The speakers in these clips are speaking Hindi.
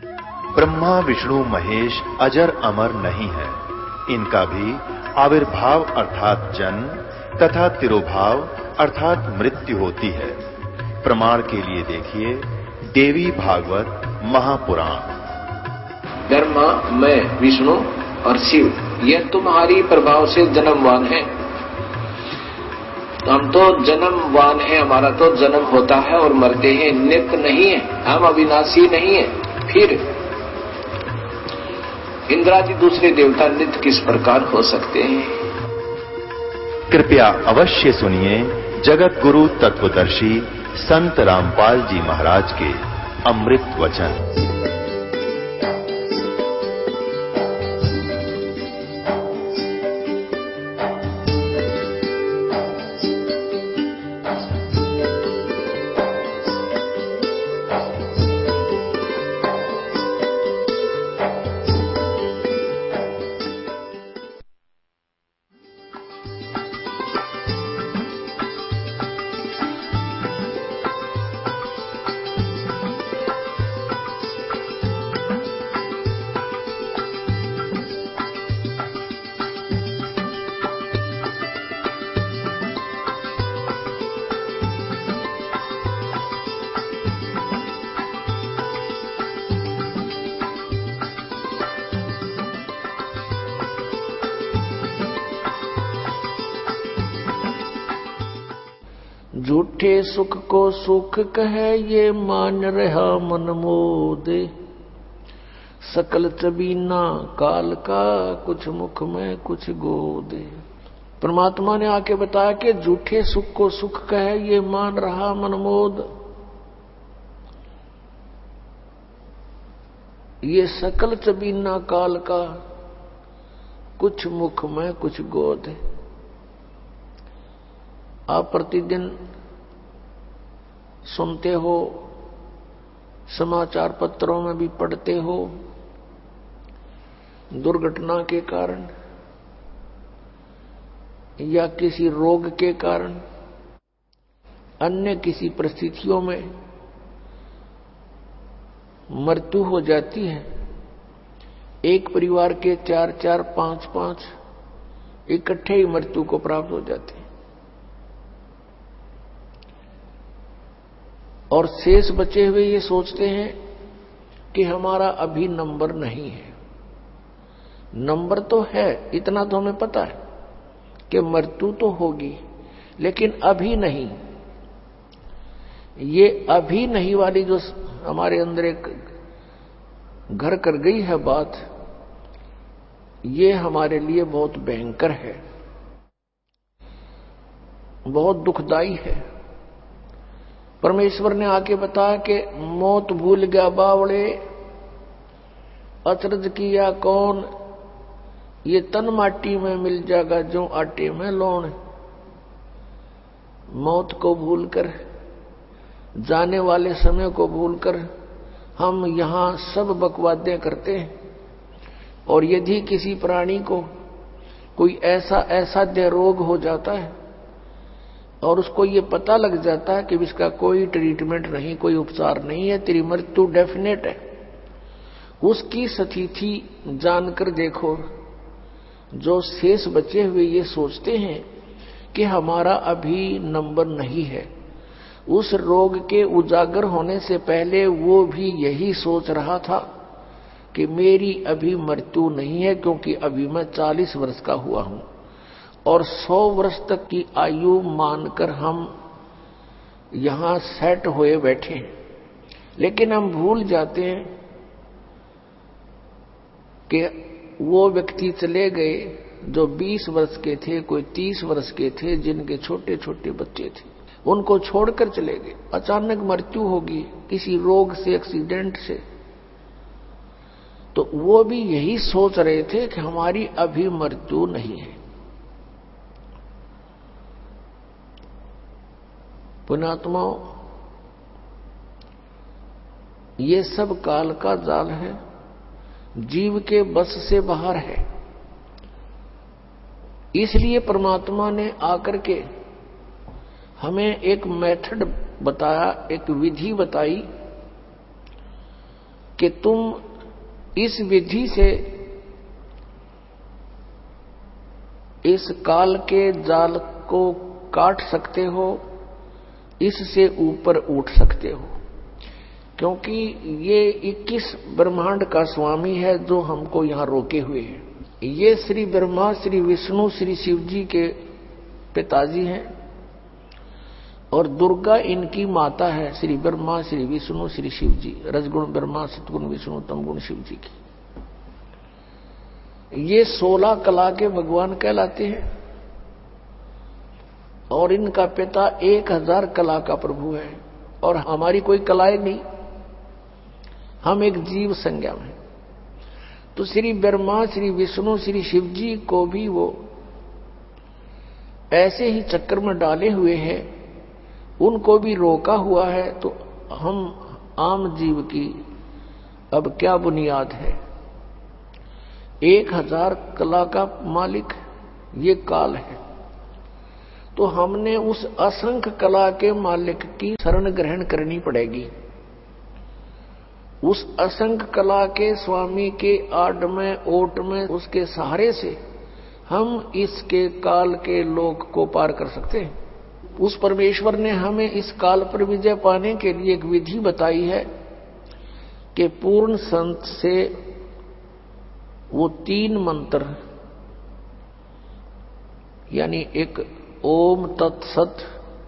ब्रह्मा विष्णु महेश अजर अमर नहीं है। इनका भी आविर्भाव अर्थात जन्म तथा तिरोभाव अर्थात मृत्यु होती है। प्रमाण के लिए देखिए देवी भागवत महापुराण। ब्रह्मा, मैं, विष्णु और शिव ये तुम्हारी प्रभाव से जन्मवान है। हम तो जन्मवान है, हमारा तो जन्म होता है और मरते हैं, नित्य नहीं है, हम अविनाशी नहीं है। फिर इंद्रादि दूसरे देवता नित्य किस प्रकार हो सकते हैं? कृपया अवश्य सुनिए जगत गुरु तत्वदर्शी संत रामपाल जी महाराज के अमृत वचन। झूठे सुख को सुख कहे ये मान रहा मन मोदे। सकल चबीना काल का कुछ मुख में कुछ गोदे। परमात्मा ने आके बताया कि झूठे सुख को सुख कहे ये मान रहा मन मोद। ये सकल चबीना काल का कुछ मुख में कुछ गोद है। आप प्रतिदिन सुनते हो, समाचार पत्रों में भी पढ़ते हो, दुर्घटना के कारण या किसी रोग के कारण, अन्य किसी परिस्थितियों में मृत्यु हो जाती है। एक परिवार के 4-4, 5-5 इकट्ठे ही मृत्यु को प्राप्त हो जाते हैं और शेष बचे हुए ये सोचते हैं कि हमारा अभी नंबर नहीं है। नंबर तो है, इतना तो हमें पता है कि मृत्यु तो होगी, लेकिन अभी नहीं। ये अभी नहीं वाली जो हमारे अंदर एक घर कर गई है बात, ये हमारे लिए बहुत भयंकर है, बहुत दुखदाई है। परमेश्वर ने आके बताया कि मौत भूल गया बावड़े, अचरज किया कौन, ये तन माटी में मिल जाएगा जो आटे में लौण। मौत को भूलकर, जाने वाले समय को भूलकर हम यहां सब बकवादें करते हैं। और यदि किसी प्राणी को कोई ऐसा असाध्य रोग हो जाता है और उसको ये पता लग जाता है कि इसका कोई ट्रीटमेंट नहीं, कोई उपचार नहीं है, तेरी मृत्यु डेफिनेट है, उसकी स्थिति जानकर देखो, जो शेष बचे हुए ये सोचते हैं कि हमारा अभी नंबर नहीं है। उस रोग के उजागर होने से पहले वो भी यही सोच रहा था कि मेरी अभी मृत्यु नहीं है, क्योंकि अभी मैं 40 वर्ष का हुआ हूं और 100 वर्ष तक की आयु मानकर हम यहां सेट हुए बैठे हैं। लेकिन हम भूल जाते हैं कि वो व्यक्ति चले गए जो 20 वर्ष के थे, कोई 30 वर्ष के थे, जिनके छोटे छोटे बच्चे थे, उनको छोड़कर चले गए। अचानक मृत्यु होगी किसी रोग से, एक्सीडेंट से, तो वो भी यही सोच रहे थे कि हमारी अभी मृत्यु नहीं है। पुण्यात्माओं, ये सब काल का जाल है, जीव के बस से बाहर है। इसलिए परमात्मा ने आकर के हमें एक मेथड बताया, एक विधि बताई कि तुम इस विधि से इस काल के जाल को काट सकते हो, इससे ऊपर उठ सकते हो, क्योंकि ये 21 ब्रह्मांड का स्वामी है जो हमको यहां रोके हुए है। ये श्री ब्रह्मा, श्री विष्णु, श्री शिव जी के पिताजी हैं और दुर्गा इनकी माता है। श्री ब्रह्मा, श्री विष्णु, श्री शिव जी, रजगुण ब्रह्मा, सतगुण विष्णु, तमगुण शिव जी की ये 16 कला के भगवान कहलाते हैं और इनका पिता 1000 कला का प्रभु है और हमारी कोई कलाएं नहीं, हम एक जीव संज्ञा में। तो श्री ब्रह्मा, श्री विष्णु, श्री शिव जी को भी वो ऐसे ही चक्कर में डाले हुए हैं, उनको भी रोका हुआ है। तो हम आम जीव की अब क्या बुनियाद है? 1000 कला का मालिक ये काल है, तो हमने उस असंख्य कला के मालिक की शरण ग्रहण करनी पड़ेगी। उस असंख्य कला के स्वामी के आड़ में, ओट में, उसके सहारे से हम इसके काल के लोक को पार कर सकते हैं। उस परमेश्वर ने हमें इस काल पर विजय पाने के लिए एक विधि बताई है कि पूर्ण संत से वो 3 मंत्र, यानी एक ओम तत्सत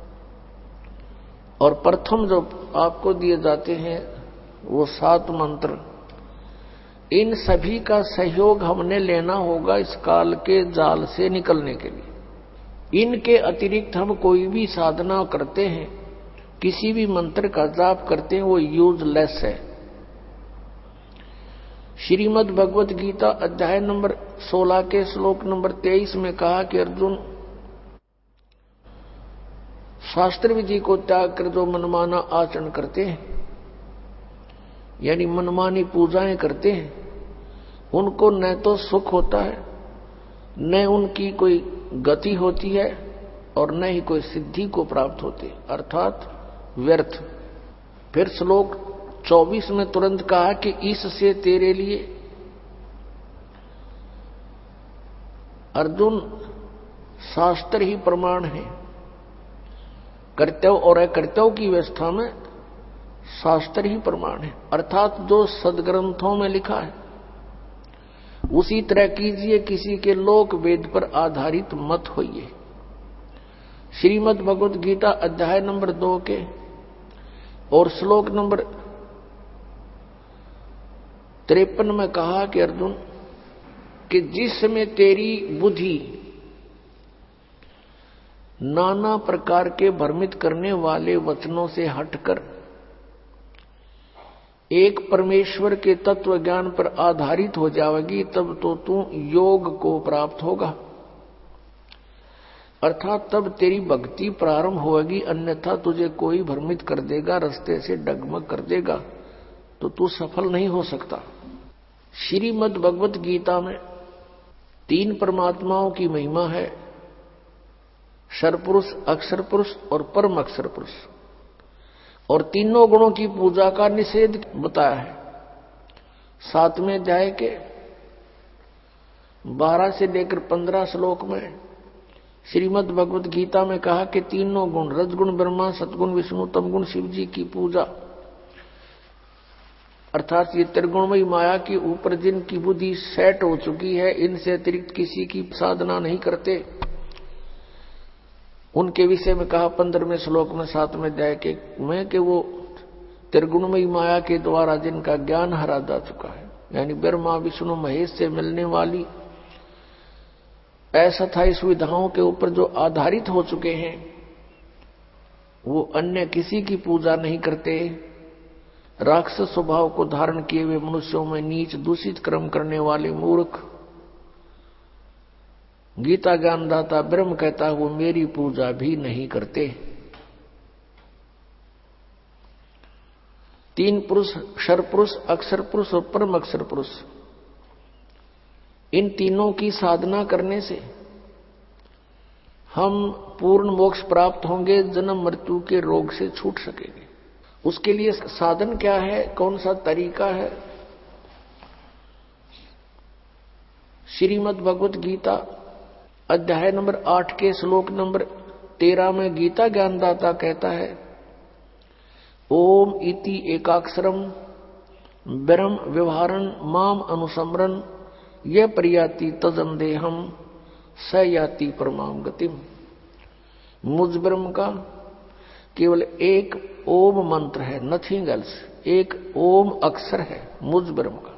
और प्रथम जो आपको दिए जाते हैं वो 7 मंत्र, इन सभी का सहयोग हमने लेना होगा इस काल के जाल से निकलने के लिए। इनके अतिरिक्त हम कोई भी साधना करते हैं, किसी भी मंत्र का जाप करते हैं, वो यूजलेस है। श्रीमद् भगवत गीता अध्याय नंबर 16 के श्लोक नंबर 23 में कहा कि अर्जुन, शास्त्र विधि को त्याग कर जो मनमाना आचरण करते हैं, यानी मनमानी पूजाएं करते हैं, उनको न तो सुख होता है, न उनकी कोई गति होती है और न ही कोई सिद्धि को प्राप्त होती, अर्थात व्यर्थ। फिर श्लोक 24 में तुरंत कहा कि इससे तेरे लिए अर्जुन शास्त्र ही प्रमाण है। कर्तव्य और अकर्तव्य की व्यवस्था में शास्त्र ही प्रमाण है, अर्थात जो सदग्रंथों में लिखा है उसी तरह कीजिए, किसी के लोक वेद पर आधारित मत होइए। श्रीमद् भगवत गीता अध्याय नंबर 2 के और श्लोक नंबर 53 में कहा कि अर्जुन, कि जिस समय तेरी बुद्धि नाना प्रकार के भ्रमित करने वाले वचनों से हटकर एक परमेश्वर के तत्व ज्ञान पर आधारित हो जाएगी, तब तो तू योग को प्राप्त होगा, अर्थात तब तेरी भक्ति प्रारंभ होगी। अन्यथा तुझे कोई भ्रमित कर देगा, रास्ते से डगमग कर देगा, तो तू सफल नहीं हो सकता। श्रीमद् भगवत गीता में 3 परमात्माओं की महिमा है, क्षर पुरुष, अक्षर पुरुष और परम अक्षर पुरुष, और तीनों गुणों की पूजा का निषेध बताया है। 7वें अध्याय के 12 से लेकर 15 श्लोक में श्रीमद् भगवत गीता में कहा कि तीनों गुण, रजगुण ब्रह्मा, सतगुण विष्णु, तमगुण शिव जी की पूजा, अर्थात ये त्रिगुणमयी माया के ऊपर जिनकी बुद्धि सेट हो चुकी है, इनसे अतिरिक्त किसी की साधना नहीं करते, उनके विषय में कहा 15वें श्लोक में 7वें अध्याय के में कि वो त्रिगुणमयी माया के द्वारा जिनका ज्ञान हरा जा चुका है, यानी ब्रह्मा विष्णु महेश से मिलने वाली अस्थायी सुविधाओं के ऊपर जो आधारित हो चुके हैं, वो अन्य किसी की पूजा नहीं करते। राक्षस स्वभाव को धारण किए हुए मनुष्यों में नीच दूषित कर्म करने वाले मूर्ख, गीता ज्ञानदाता ब्रह्म कहता है वो मेरी पूजा भी नहीं करते। 3 पुरुष, क्षर पुरुष, अक्षर पुरुष और परम अक्षर पुरुष, इन तीनों की साधना करने से हम पूर्ण मोक्ष प्राप्त होंगे, जन्म मृत्यु के रोग से छूट सकेंगे। उसके लिए साधन क्या है, कौन सा तरीका है? श्रीमद् भगवत गीता अध्याय नंबर 8 के श्लोक नंबर 13 में गीता ज्ञानदाता कहता है, ओम इति एकाक्षरम ब्रह्म व्यवहारन माम अनुसमरन यह प्रयाति तजंदेहम स याति परमाम गतिम। मुझ ब्रह्म का केवल एक ओम मंत्र है, नथिंग एल्स, एक ओम अक्षर है मुझ ब्रह्म का,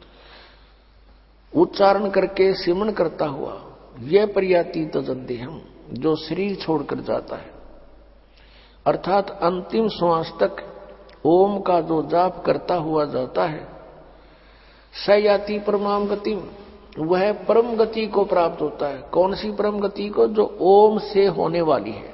उच्चारण करके सिमरण करता हुआ यह प्रयाति तजंदेहम, जो शरीर छोड़कर जाता है, अर्थात अंतिम श्वास तक ओम का जो जाप करता हुआ जाता है, स याति परमाम गति, वह परम गति को प्राप्त होता है। कौन सी परम गति को? जो ओम से होने वाली है।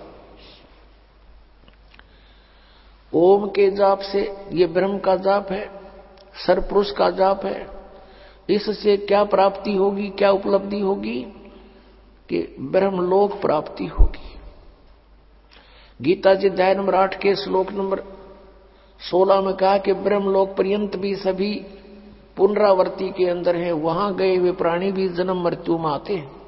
ओम के जाप से, ये ब्रह्म का जाप है, सरपुरुष का जाप है, इससे क्या प्राप्ति होगी, क्या उपलब्धि होगी? कि ब्रह्मलोक प्राप्ति होगी। गीता जी अध्याय नंबर 8 के श्लोक नंबर 16 में कहा कि ब्रह्मलोक पर्यंत भी सभी पुनरावृत्ति के अंदर हैं, वहां गए हुए प्राणी भी जन्म मृत्यु में आते हैं।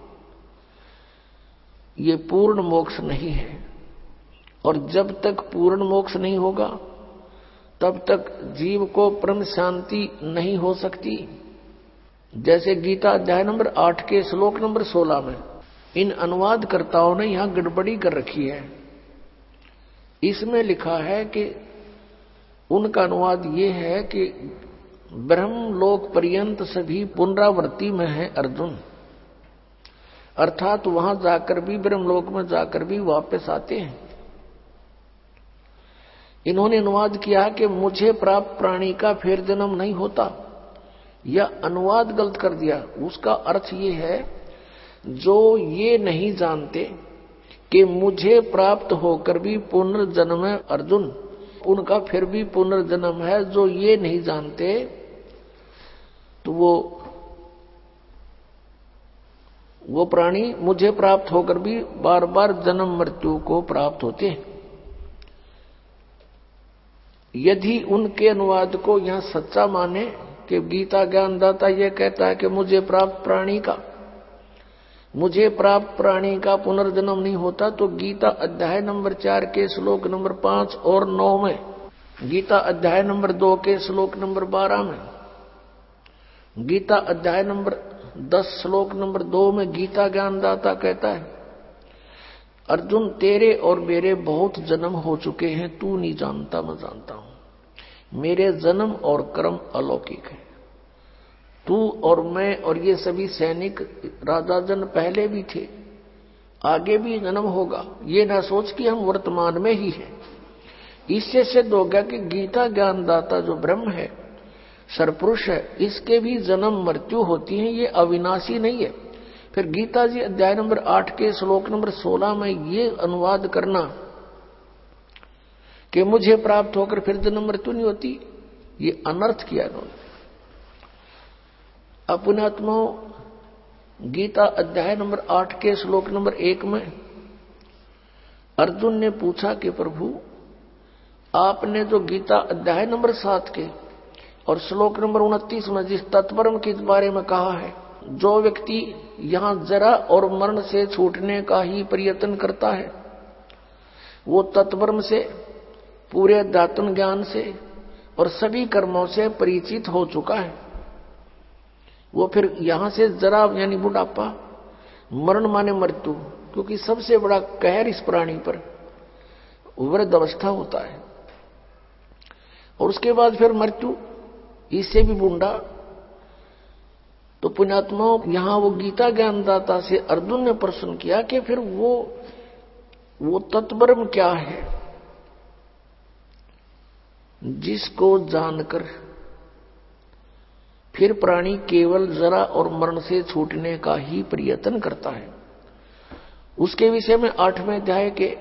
ये पूर्ण मोक्ष नहीं है, और जब तक पूर्ण मोक्ष नहीं होगा तब तक जीव को परम शांति नहीं हो सकती। जैसे गीता अध्याय नंबर 8 के श्लोक नंबर 16 में इन अनुवादकर्ताओं ने यहां गड़बड़ी कर रखी है। इसमें लिखा है कि उनका अनुवाद ये है कि ब्रह्मलोक पर्यंत सभी पुनरावृत्ति में है अर्जुन, अर्थात वहां जाकर भी, ब्रह्मलोक में जाकर भी वापस आते हैं। इन्होंने अनुवाद किया कि मुझे प्राप्त प्राणी का फिर जन्म नहीं होता, यह अनुवाद गलत कर दिया। उसका अर्थ ये है, जो ये नहीं जानते कि मुझे प्राप्त होकर भी पुनर्जन्म है अर्जुन, उनका फिर भी पुनर्जन्म है। जो ये नहीं जानते तो वो प्राणी मुझे प्राप्त होकर भी बार बार जन्म मृत्यु को प्राप्त होते हैं। यदि उनके अनुवाद को यहां सच्चा माने कि गीता ज्ञानदाता यह कहता है कि मुझे प्राप्त प्राणी का पुनर्जन्म नहीं होता, तो गीता अध्याय नंबर 4 के श्लोक नंबर 5 और 9 में, गीता अध्याय नंबर 2 के श्लोक नंबर 12 में, गीता अध्याय नंबर 10 श्लोक नंबर 2 में गीता ज्ञानदाता कहता है, अर्जुन तेरे और मेरे बहुत जन्म हो चुके हैं, तू नहीं जानता, मैं जानता हूं। मेरे जन्म और कर्म अलौकिक है। तू और मैं और ये सभी सैनिक राजा जन पहले भी थे, आगे भी जन्म होगा। ये ना सोच कि हम वर्तमान में ही हैं। इससे सिद्ध हो गया कि गीता ज्ञानदाता जो ब्रह्म है, सरपुरुष है, इसके भी जन्म मृत्यु होती है, ये अविनाशी नहीं है। फिर गीता जी अध्याय नंबर 8 के श्लोक नंबर 16 में ये अनुवाद करना कि मुझे प्राप्त होकर फिर जन्म मृत्यु नहीं होती, ये अनर्थ किया इन्होंने। अपने आत्माओं, गीता अध्याय नंबर 8 के श्लोक नंबर 1 में अर्जुन ने पूछा कि प्रभु, आपने जो गीता अध्याय नंबर 7 के और श्लोक नंबर 29 में जिस तत्परम के बारे में कहा है, जो व्यक्ति यहां जरा और मरण से छूटने का ही प्रयत्न करता है, वो तत्परम से, पूरे अध्यात्म ज्ञान से और सभी कर्मों से परिचित हो चुका है। वो फिर यहां से जरा यानी बुढ़ापा, मरण माने मृत्यु, क्योंकि सबसे बड़ा कहर इस प्राणी पर वृद्ध अवस्था होता है, और उसके बाद फिर मृत्यु, इससे भी बूढ़ा। तो पुण्यात्माओं, यहां वो गीता ज्ञानदाता से अर्जुन ने प्रश्न किया कि फिर वो तत्परम क्या है जिसको जानकर फिर प्राणी केवल जरा और मरण से छूटने का ही प्रयत्न करता है। उसके विषय में 8वें अध्याय के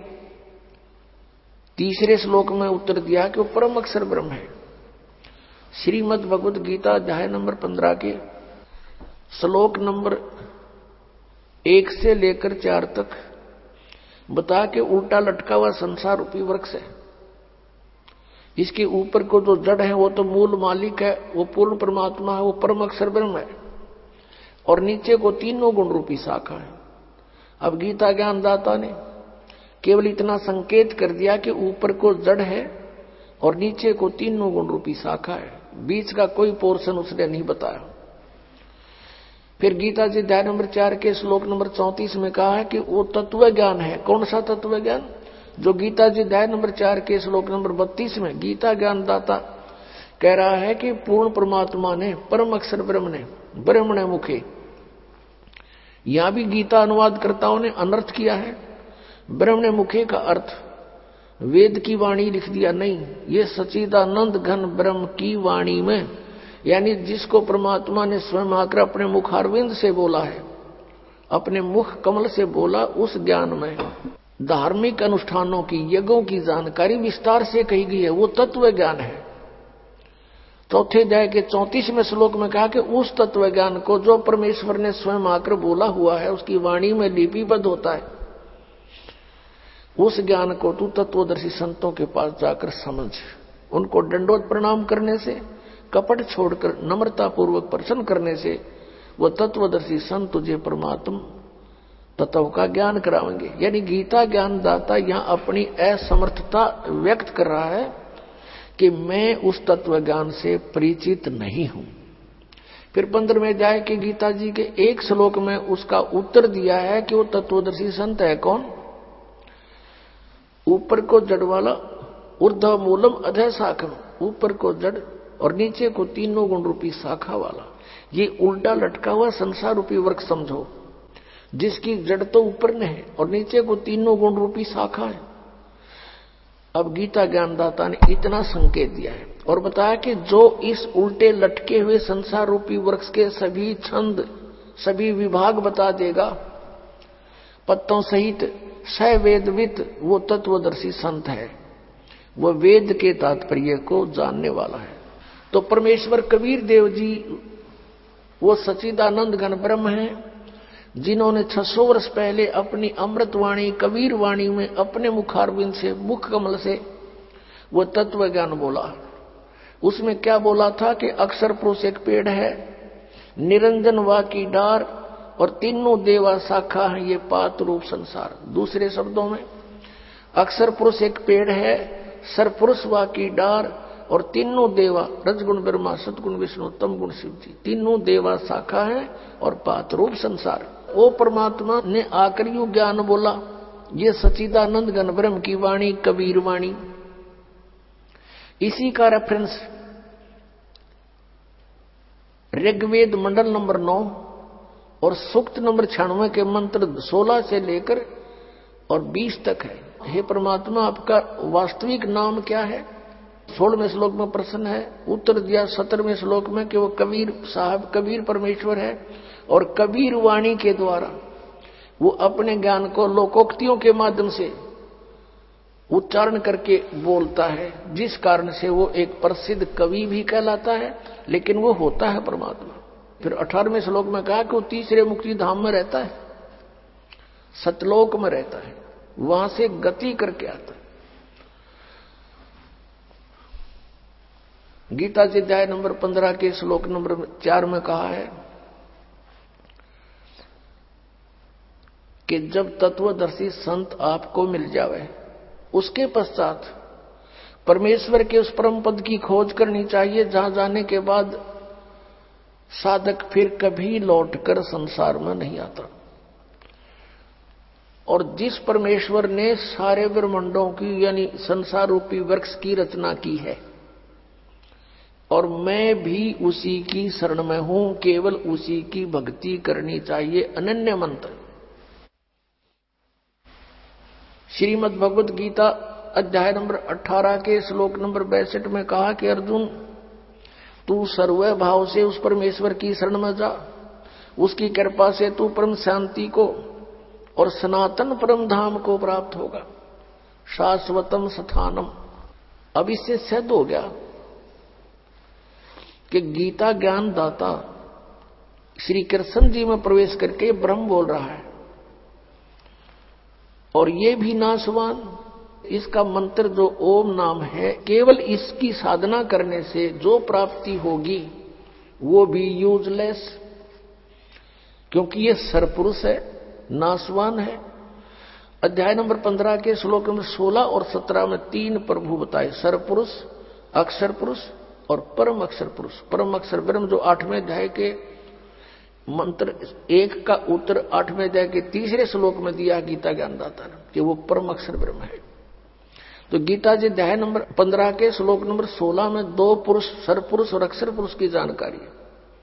3 श्लोक में उत्तर दिया कि वो परम अक्षर ब्रह्म है। श्रीमद् भगवत गीता अध्याय नंबर 15 के श्लोक नंबर 1 से लेकर 4 तक बता के उल्टा लटका हुआ संसार रूपी वृक्ष है, इसके ऊपर को जो जड़ है वो तो मूल मालिक है, वो पूर्ण परमात्मा है, वो परम अक्षर ब्रह्म है, और नीचे को तीनों गुण रूपी शाखा है। अब गीता ज्ञानदाता ने केवल इतना संकेत कर दिया कि ऊपर को जड़ है और नीचे को तीनों गुण रूपी शाखा है, बीच का कोई पोर्शन उसने नहीं बताया। फिर गीता जी अध्याय नंबर 4 के श्लोक नंबर 34 में कहा है कि वो तत्व ज्ञान है। कौन सा तत्व ज्ञान? जो गीता जी अध्याय नंबर 4 के श्लोक नंबर 32 में गीता ज्ञानदाता कह रहा है कि पूर्ण परमात्मा ने, परम अक्षर ब्रह्म ने, ब्रह्मणे मुखे, यहां भी गीता अनुवादकर्ताओं ने अनर्थ किया है। ब्रह्मणे मुखे का अर्थ वेद की वाणी लिख दिया, नहीं, ये सच्चिदानंद घन ब्रह्म की वाणी में, यानी जिसको परमात्मा ने स्वयं आकर अपने मुखारविंद से बोला है, अपने मुख कमल से बोला, उस ज्ञान में धार्मिक अनुष्ठानों की, यज्ञों की जानकारी विस्तार से कही गई है, वो तत्व ज्ञान है। चौथे अध्याय के 34वें श्लोक में कहा कि उस तत्व ज्ञान को जो परमेश्वर ने स्वयं आकर बोला हुआ है, उसकी वाणी में लिपिबद्ध होता है, उस ज्ञान को तू तत्वदर्शी संतों के पास जाकर समझ। उनको दंडोत प्रणाम करने से, कपट छोड़कर नम्रता पूर्वक प्रसन्न करने से वो तत्वदर्शी संत तुझे परमात्मा तत्व का ज्ञान कराएंगे। यानी गीता ज्ञानदाता यहां अपनी असमर्थता व्यक्त कर रहा है कि मैं उस तत्व ज्ञान से परिचित नहीं हूं। फिर 15वें अध्याय के गीता जी के एक श्लोक में उसका उत्तर दिया है कि वो तत्वदर्शी संत है कौन? ऊपर को जड़ वाला, ऊर्ध्व मूलम अधः शाखम, ऊपर को जड़ और नीचे को तीनों गुण रूपी शाखा वाला। ये उल्टा लटका हुआ संसार रूपी वृक्ष समझो, जिसकी जड़ तो ऊपर में है और नीचे को तीनों गुण रूपी शाखा है। अब गीता ज्ञानदाता ने इतना संकेत दिया है और बताया कि जो इस उल्टे लटके हुए संसार रूपी वृक्ष के सभी छंद, सभी विभाग बता देगा पत्तों सहित, स वेदवित, वो तत्वदर्शी संत है, वो वेद के तात्पर्य को जानने वाला है। तो परमेश्वर कबीर देव जी वो सच्चिदानंद घन ब्रह्म है, जिन्होंने 600 वर्ष पहले अपनी अमृतवाणी कबीर वाणी में अपने मुखारविंद से, मुख कमल से वो तत्व ज्ञान बोला। उसमें क्या बोला था कि अक्षर पुरुष एक पेड़ है, निरंजन वा की डार और तीनों देवा शाखा है, ये पात रूप संसार। दूसरे शब्दों में अक्षर पुरुष एक पेड़ है, सरपुरुष वा की डार और तीनों देवा, रजगुण ब्रह्मा, सतगुण विष्णु, तम गुण शिव जी, तीनों देवा शाखा है और पात रूप संसार। वो परमात्मा ने आकर यू ज्ञान बोला, ये सच्चिदानंद घन ब्रह्म की वाणी, कबीर वाणी। इसी का रेफरेंस ऋग्वेद मंडल नंबर 9 और सूक्त नंबर 96 के मंत्र 16 से लेकर और 20 तक है। हे परमात्मा, आपका वास्तविक नाम क्या है? 16वें श्लोक में प्रश्न है, उत्तर दिया 17वें श्लोक में कि वो कबीर साहब, कबीर परमेश्वर है और कबीर वाणी के द्वारा वो अपने ज्ञान को लोकोक्तियों के माध्यम से उच्चारण करके बोलता है, जिस कारण से वो एक प्रसिद्ध कवि भी कहलाता है, लेकिन वो होता है परमात्मा। फिर 18वें श्लोक में कहा कि वो तीसरे मुक्ति धाम में रहता है, सतलोक में रहता है, वहां से गति करके आता है। गीता जी अध्याय नंबर 15 के श्लोक नंबर 4 में कहा है कि जब तत्वदर्शी संत आपको मिल जावे, उसके पश्चात परमेश्वर के उस परम पद की खोज करनी चाहिए, जहां जाने के बाद साधक फिर कभी लौटकर संसार में नहीं आता। और जिस परमेश्वर ने सारे ब्रह्मांडों की, यानी संसार रूपी वृक्ष की रचना की है, और मैं भी उसी की शरण में हूं, केवल उसी की भक्ति करनी चाहिए। अनन्य मंत्र श्रीमद् भगवद गीता अध्याय नंबर 18 के श्लोक नंबर 62 में कहा कि अर्जुन, तू सर्व भाव से उस परमेश्वर की शरण में जा, उसकी कृपा से तू परम शांति को और सनातन परम धाम को प्राप्त होगा, शाश्वतम स्थानम। अब इससे सिद्ध हो गया कि गीता ज्ञान दाता श्री कृष्ण जी में प्रवेश करके ब्रह्म बोल रहा है, और ये भी नाशवान इसका मंत्र जो ओम नाम है, केवल इसकी साधना करने से जो प्राप्ति होगी वो भी यूजलेस, क्योंकि ये सरपुरुष है, नाशवान है। अध्याय नंबर 15 के श्लोक नंबर 16 और 17 में 3 प्रभु बताए, सरपुरुष, अक्षर पुरुष और परम अक्षर पुरुष। परम अक्षर ब्रह्म जो 8वें अध्याय के मंत्र 1 का उत्तर 8वें अध्याय के 3रे श्लोक में दिया गीता ज्ञानदाता ने कि वो परम अक्षर ब्रह्म है। तो गीता जी अध्याय नंबर 15 के श्लोक नंबर 16 में 2 पुरुष, सरपुरुष और अक्षर पुरुष की जानकारी है।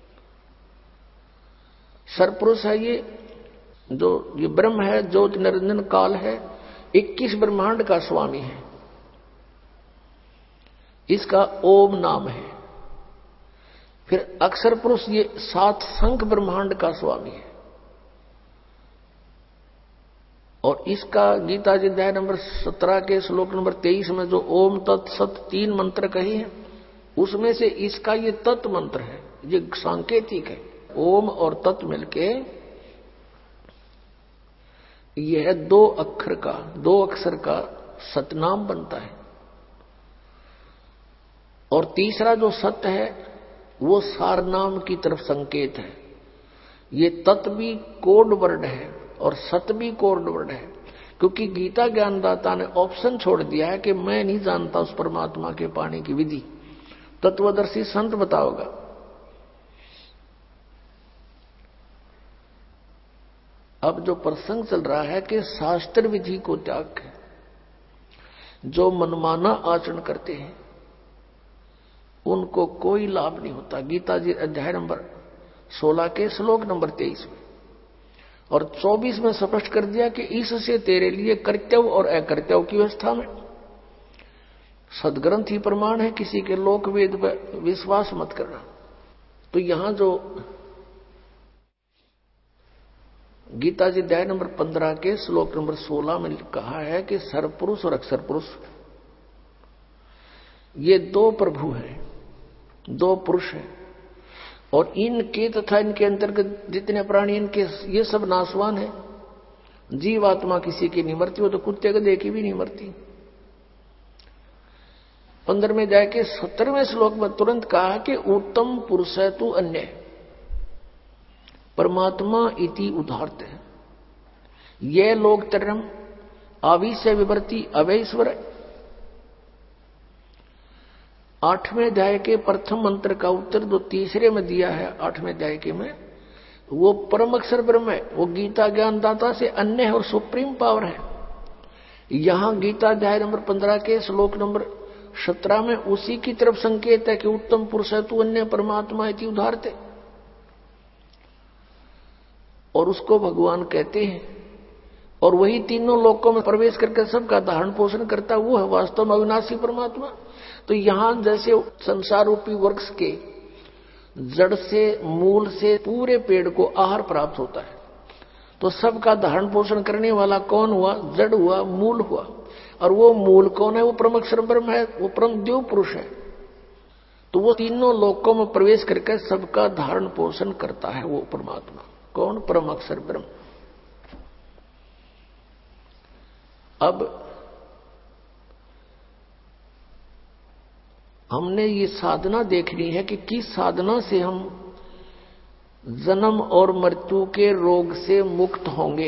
सरपुरुष है ये जो ये ब्रह्म है, ज्योति निरंजन काल है, 21 ब्रह्मांड का स्वामी है, इसका ओम नाम है। फिर अक्षर पुरुष ये 7 संख ब्रह्मांड का स्वामी है, और इसका गीता जी अध्याय नंबर 17 के श्लोक नंबर 23 में जो ओम तत् सत 3 मंत्र कही है, उसमें से इसका ये तत् मंत्र है, ये सांकेतिक है। ओम और तत् मिलके यह 2 अक्षर का सतनाम बनता है। और तीसरा जो सत्य है वो सारनाम की तरफ संकेत है। ये तत् भी कोड वर्ड है और सत भी कोड वर्ड है, क्योंकि गीता ज्ञानदाता ने ऑप्शन छोड़ दिया है कि मैं नहीं जानता उस परमात्मा के पाने की विधि, तत्वदर्शी संत बताओगा। अब जो प्रसंग चल रहा है कि शास्त्र विधि को त्याग के जो मनमाना आचरण करते हैं उनको कोई लाभ नहीं होता। गीता जी अध्याय नंबर 16 के श्लोक नंबर 23 में और 24 में स्पष्ट कर दिया कि इससे तेरे लिए कर्तव्य और अकर्तव्य की व्यवस्था में सदग्रंथ ही प्रमाण है, किसी के लोक वेद पर विश्वास मत करना। तो यहां जो गीता जी अध्याय नंबर 15 के श्लोक नंबर 16 में कहा है कि सरपुरुष और अक्षर पुरुष ये 2 प्रभु हैं, 2 पुरुष हैं, और इनके तथा इनके अंतर्गत जितने प्राणी इनके ये सब नाशवान है। जीवात्मा किसी की नहीं मरती, वो तो कुत्ते गधे की भी नहीं मरती। 15वें अध्याय के 17वें श्लोक में तुरंत कहा कि उत्तम पुरुष है तू अन्य परमात्मा इति उदाहरत है, ये लोग तरम आविश्य विवर्ती अवैश्वर। 8वें अध्याय के प्रथम मंत्र का उत्तर जो 3रे में दिया है 8वें अध्याय के में, वो परम अक्षर ब्रह्म है, वो गीता ज्ञानदाता से अन्य है और सुप्रीम पावर है। यहां गीता अध्याय नंबर 15 के श्लोक नंबर 17 में उसी की तरफ संकेत है कि उत्तम पुरुष है तू अन्य परमात्मा इति उदाहरत है, और उसको भगवान कहते हैं। और वही तीनों लोकों में प्रवेश करके सबका धारण पोषण करता, वो है वास्तव में अविनाशी परमात्मा। तो यहां जैसे संसार रूपी वृक्ष के जड़ से मूल से पूरे पेड़ को आहार प्राप्त होता है, तो सबका धारण पोषण करने वाला कौन हुआ? जड़ हुआ, मूल हुआ। और वो मूल कौन है? वो परम अक्षर ब्रह्म है, वो परम देव पुरुष है। तो वो तीनों लोकों में प्रवेश करके सबका धारण पोषण करता है वो परमात्मा। कौन? परम अक्षर ब्रह्म। अब हमने ये साधना देखनी है कि किस साधना से हम जन्म और मृत्यु के रोग से मुक्त होंगे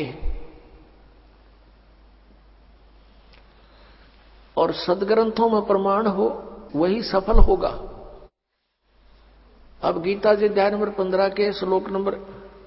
और सदग्रंथों में प्रमाण हो वही सफल होगा। अब गीता जी अध्याय नंबर 15 के श्लोक नंबर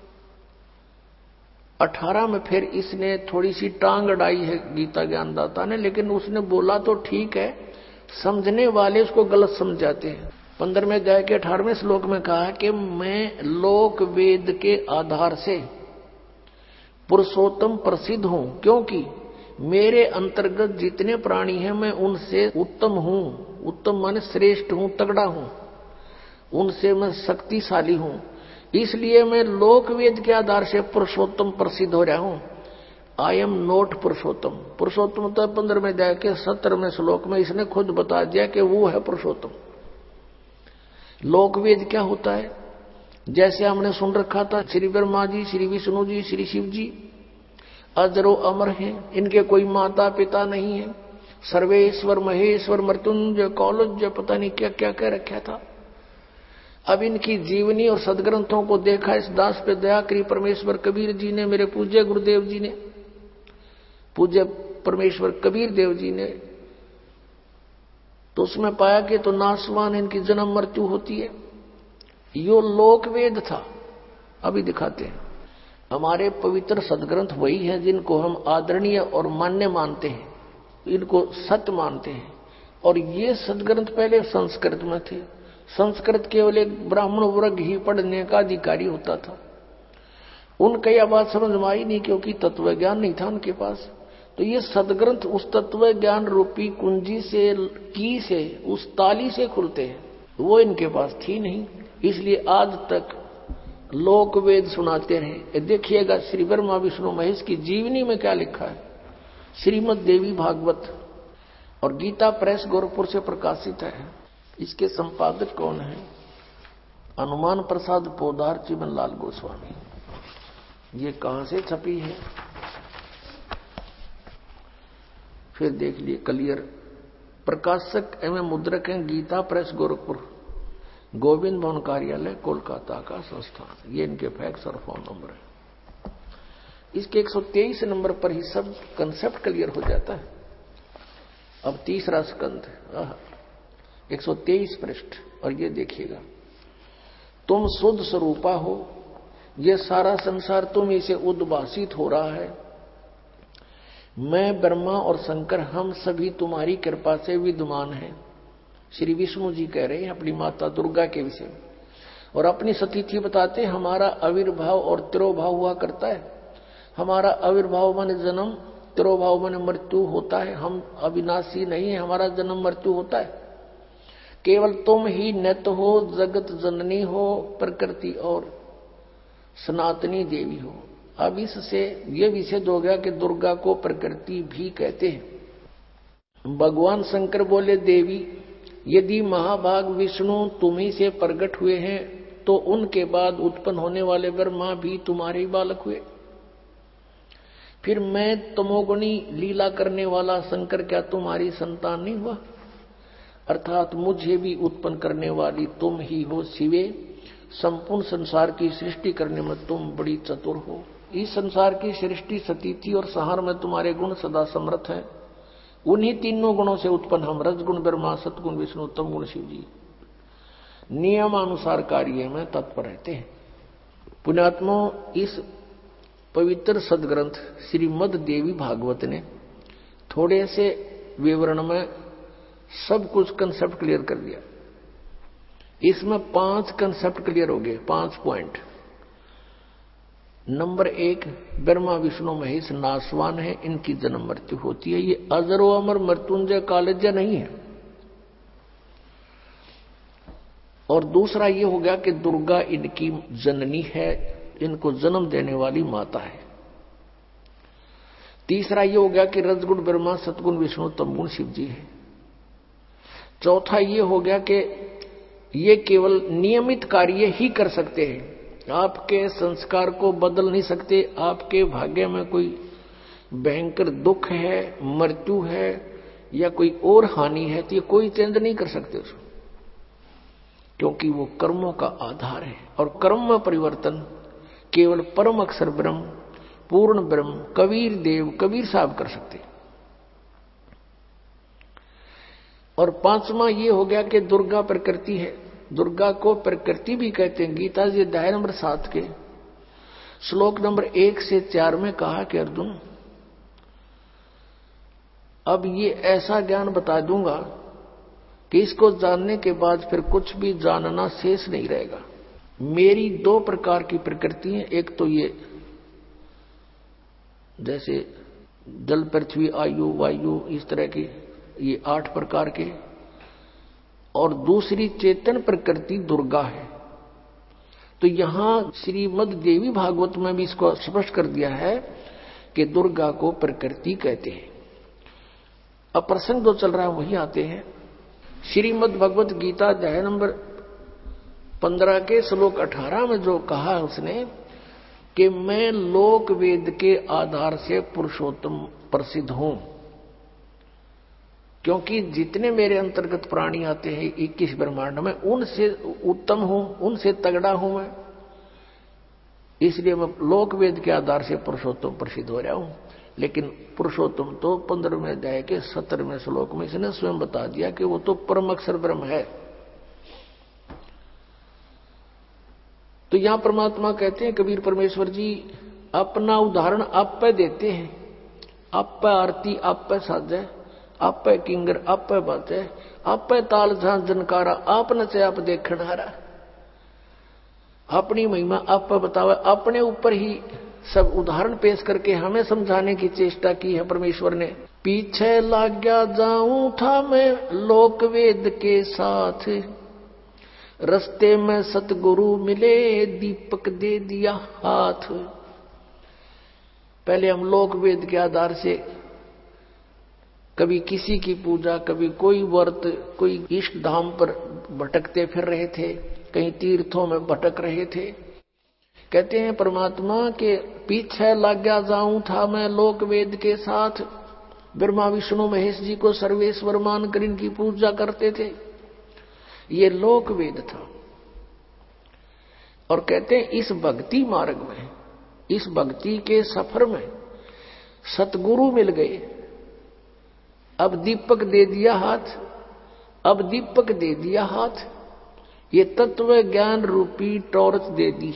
18 में फिर इसने थोड़ी सी टांग अड़ाई है गीता ज्ञानदाता ने, लेकिन उसने बोला तो ठीक है, समझने वाले उसको गलत समझ जाते हैं। 15वें अध्याय के 18वें श्लोक में कहा कि मैं लोक वेद के आधार से पुरुषोत्तम प्रसिद्ध हूं, क्योंकि मेरे अंतर्गत जितने प्राणी हैं मैं उनसे उत्तम हूं। उत्तम माने श्रेष्ठ हूं, तगड़ा हूं, उनसे मैं शक्तिशाली हूं। इसलिए मैं लोक वेद के आधार से पुरुषोत्तम प्रसिद्ध हो रहा हूं। आई एम नॉट पुरुषोत्तम। पुरुषोत्तम तो 15वें अध्याय के 17वें श्लोक में इसने खुद बता दिया कि वो है पुरुषोत्तम। लोक वेद क्या होता है? जैसे हमने सुन रखा था, श्री ब्रह्मा जी, श्री विष्णु जी, श्री शिव जी अजरो अमर हैं, इनके कोई माता पिता नहीं है, सर्वेश्वर, महेश्वर, मृत्युंजय, कौलज्य, पता नहीं क्या क्या कह रखा था। अब इनकी जीवनी और सदग्रंथों को देखा, इस दास पे दया करी परमेश्वर कबीर जी ने, मेरे पूज्य गुरुदेव जी ने, पूज्य परमेश्वर कबीर देव जी ने, तो उसमें पाया कि तो नासवान इनकी जन्म मृत्यु होती है। यो लोक वेद था। अभी दिखाते हैं। हमारे पवित्र सदग्रंथ वही हैं जिनको हम आदरणीय और मान्य मानते हैं, इनको सत्य मानते हैं। और ये सदग्रंथ पहले संस्कृत में थे। संस्कृत केवल एक ब्राह्मण वर्ग ही पढ़ने का अधिकारी होता था। उनका यह बात समझ में आई नहीं, क्योंकि तत्व ज्ञान नहीं था उनके पास। तो ये सदग्रंथ उस तत्व ज्ञान रूपी कुंजी से, की से, उस ताली से खुलते हैं, वो इनके पास थी नहीं। इसलिए आज तक लोक वेद सुनाते रहे। देखिएगा श्री ब्रह्मा विष्णु महेश की जीवनी में क्या लिखा है। श्रीमद देवी भागवत और गीता प्रेस गोरखपुर से प्रकाशित है। इसके संपादक कौन है? हनुमान प्रसाद पोदार, चिमन लाल गोस्वामी। ये कहां से छपी है फिर देख लिए क्लियर। प्रकाशक एवं मुद्रक हैं गीता प्रेस गोरखपुर, गोविंद भवन कार्यालय कोलकाता का संस्थान। ये इनके फैक्स और फोन नंबर है। इसके 123 नंबर पर ही सब कंसेप्ट क्लियर हो जाता है। अब तीसरा स्कंद 123 पृष्ठ, और ये देखिएगा, तुम शुद्ध स्वरूपा हो, ये सारा संसार तुम इसे उद्भासित हो रहा है। मैं ब्रह्मा और शंकर हम सभी तुम्हारी कृपा से विद्यमान हैं। श्री विष्णु जी कह रहे हैं अपनी माता दुर्गा के विषय में, और अपनी स्थिति बताते, हमारा आविर्भाव और तिरोभाव हुआ करता है। हमारा आविर्भाव माने जन्म, तिरोभाव माने मृत्यु होता है। हम अविनाशी नहीं है, हमारा जन्म मृत्यु होता है। केवल तुम ही नित हो, जगत जननी हो, प्रकृति और सनातनी देवी हो। अब इससे ये विषय हो गया कि दुर्गा को प्रकृति भी कहते हैं। भगवान शंकर बोले, देवी यदि महाभाग विष्णु तुम ही से प्रकट हुए हैं, तो उनके बाद उत्पन्न होने वाले ब्रह्मा भी तुम्हारे बालक हुए। फिर मैं तमोगुणी लीला करने वाला शंकर क्या तुम्हारी संतान नहीं हुआ? अर्थात मुझे भी उत्पन्न करने वाली तुम ही हो शिवे। संपूर्ण संसार की सृष्टि करने में तुम बड़ी चतुर हो। इस संसार की सृष्टि स्थिति और संहार में तुम्हारे गुण सदा समर्थ हैं। उन्हीं तीनों गुणों से उत्पन्न हम रजगुण ब्रह्मा, सतगुण विष्णु, तमगुण शिव जी नियमानुसार कार्य में तत्पर रहते हैं। पुण्यात्माओं, इस पवित्र सदग्रंथ श्रीमद देवी भागवत ने थोड़े से विवरण में सब कुछ कंसेप्ट क्लियर कर दिया। इसमें 5 कंसेप्ट क्लियर हो गए, 5 पॉइंट। नंबर 1, ब्रह्मा विष्णु महेश नासवान है, इनकी जन्म मृत्यु होती है। ये अजरो अमर मृत्युंजय कालज्य नहीं है। और दूसरा ये हो गया कि दुर्गा इनकी जननी है, इनको जन्म देने वाली माता है। तीसरा ये हो गया कि रजगुण ब्रह्मा, सतगुण विष्णु, तमगुण शिव जी है। चौथा ये हो गया कि ये केवल नियमित कार्य ही कर सकते हैं, आपके संस्कार को बदल नहीं सकते। आपके भाग्य में कोई भयंकर दुख है, मृत्यु है या कोई और हानि है, तो ये कोई चेंज नहीं कर सकते उसको, क्योंकि वो कर्मों का आधार है। और कर्म में परिवर्तन केवल परम अक्षर ब्रह्म, पूर्ण ब्रह्म, कबीर देव, कबीर साहब कर सकते। और 5वां ये हो गया कि दुर्गा प्रकृति है। दुर्गा को प्रकृति भी कहते हैं। गीता जी अध्याय नंबर 7 के श्लोक नंबर 1 से 4 में कहा कि अर्जुन, अब ये ऐसा ज्ञान बता दूंगा कि इसको जानने के बाद फिर कुछ भी जानना शेष नहीं रहेगा। मेरी 2 प्रकार की प्रकृति है। एक तो ये जैसे जल, पृथ्वी, आयु, वायु, इस तरह की ये 8 प्रकार के, और दूसरी चेतन प्रकृति दुर्गा है। तो यहां श्रीमद देवी भागवत में भी इसको स्पष्ट कर दिया है कि दुर्गा को प्रकृति कहते हैं। अब प्रसंग जो चल रहा है वही आते हैं। श्रीमद भगवत गीता अध्याय नंबर 15 के श्लोक 18 में जो कहा है उसने कि मैं लोक वेद के आधार से पुरुषोत्तम प्रसिद्ध हूं। क्योंकि जितने मेरे अंतर्गत प्राणी आते हैं 21 ब्रह्मांड में, उनसे उत्तम हूं, उनसे तगड़ा हूं मैं। इसलिए मैं लोक वेद के आधार से पुरुषोत्तम प्रसिद्ध हो रहा हूं। लेकिन पुरुषोत्तम तो 15वें अध्याय के 17वें श्लोक में इसने स्वयं बता दिया कि वो तो परम अक्षर ब्रह्म है। तो यहां परमात्मा कहते हैं, कबीर परमेश्वर जी अपना उदाहरण आप पे देते हैं। आप पे आरती, आप पे साजे, आप पे किंगर, आप पे बाजे, आप पे ताल झांझ जनकारा, आप नचे आप देखण हारा। अपनी महिमा आप पे बतावे, अपने ऊपर ही सब उदाहरण पेश करके हमें समझाने की चेष्टा की है परमेश्वर ने। पीछे लाग गया जाऊं था मैं लोक वेद के साथ, रस्ते में सतगुरु मिले दीपक दे दिया हाथ। पहले हम लोक वेद के आधार से कभी किसी की पूजा, कभी कोई व्रत, कोई इष्ट धाम पर भटकते फिर रहे थे, कहीं तीर्थों में भटक रहे थे। कहते हैं परमात्मा के पीछे लग गया जाऊं था मैं लोक वेद के साथ। ब्रह्मा विष्णु महेश जी को सर्वेश्वर मानकर इनकी पूजा करते थे, ये लोक वेद था। और कहते हैं इस भक्ति मार्ग में, इस भक्ति के सफर में सतगुरु मिल गए। अब दीपक दे दिया हाथ, अब दीपक दे दिया हाथ, ये तत्व ज्ञान रूपी टॉर्च दे दी।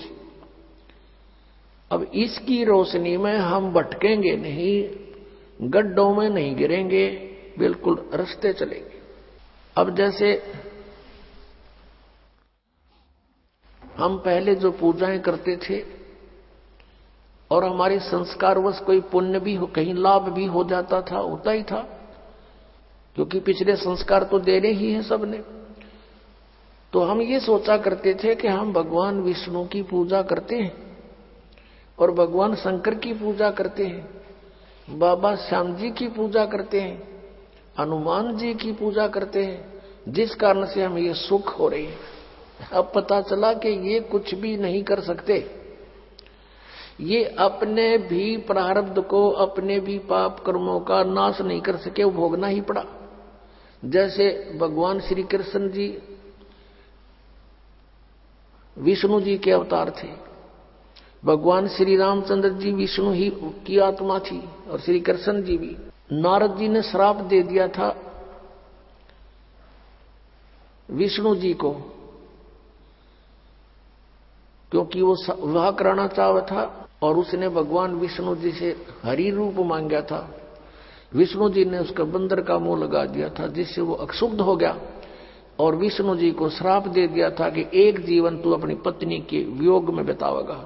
अब इसकी रोशनी में हम भटकेंगे नहीं, गड्ढों में नहीं गिरेंगे, बिल्कुल रास्ते चलेंगे। अब जैसे हम पहले जो पूजाएं करते थे और हमारे संस्कारवश कोई पुण्य भी हो, कहीं लाभ भी हो जाता था, होता ही था, क्योंकि पिछले संस्कार तो देने ही हैं सबने। तो हम ये सोचा करते थे कि हम भगवान विष्णु की पूजा करते हैं और भगवान शंकर की पूजा करते हैं, बाबा श्याम जी की पूजा करते हैं, हनुमान जी की पूजा करते हैं, जिस कारण से हमें ये सुख हो रही है। अब पता चला कि ये कुछ भी नहीं कर सकते, ये अपने भी प्रारब्ध को, अपने भी पाप कर्मों का नाश नहीं कर सके, वो भोगना ही पड़ा। जैसे भगवान श्री कृष्ण जी विष्णु जी के अवतार थे, भगवान श्री रामचंद्र जी विष्णु ही की आत्मा थी और श्री कृष्ण जी भी। नारद जी ने श्राप दे दिया था विष्णु जी को, क्योंकि वो विवाह कराना चाहा था और उसने भगवान विष्णु जी से हरि रूप मांगा था। विष्णु जी ने उसका बंदर का मुंह लगा दिया था, जिससे वो अक्षुब्ध हो गया और विष्णु जी को श्राप दे दिया था कि एक जीवन तू अपनी पत्नी के वियोग में बितावेगा।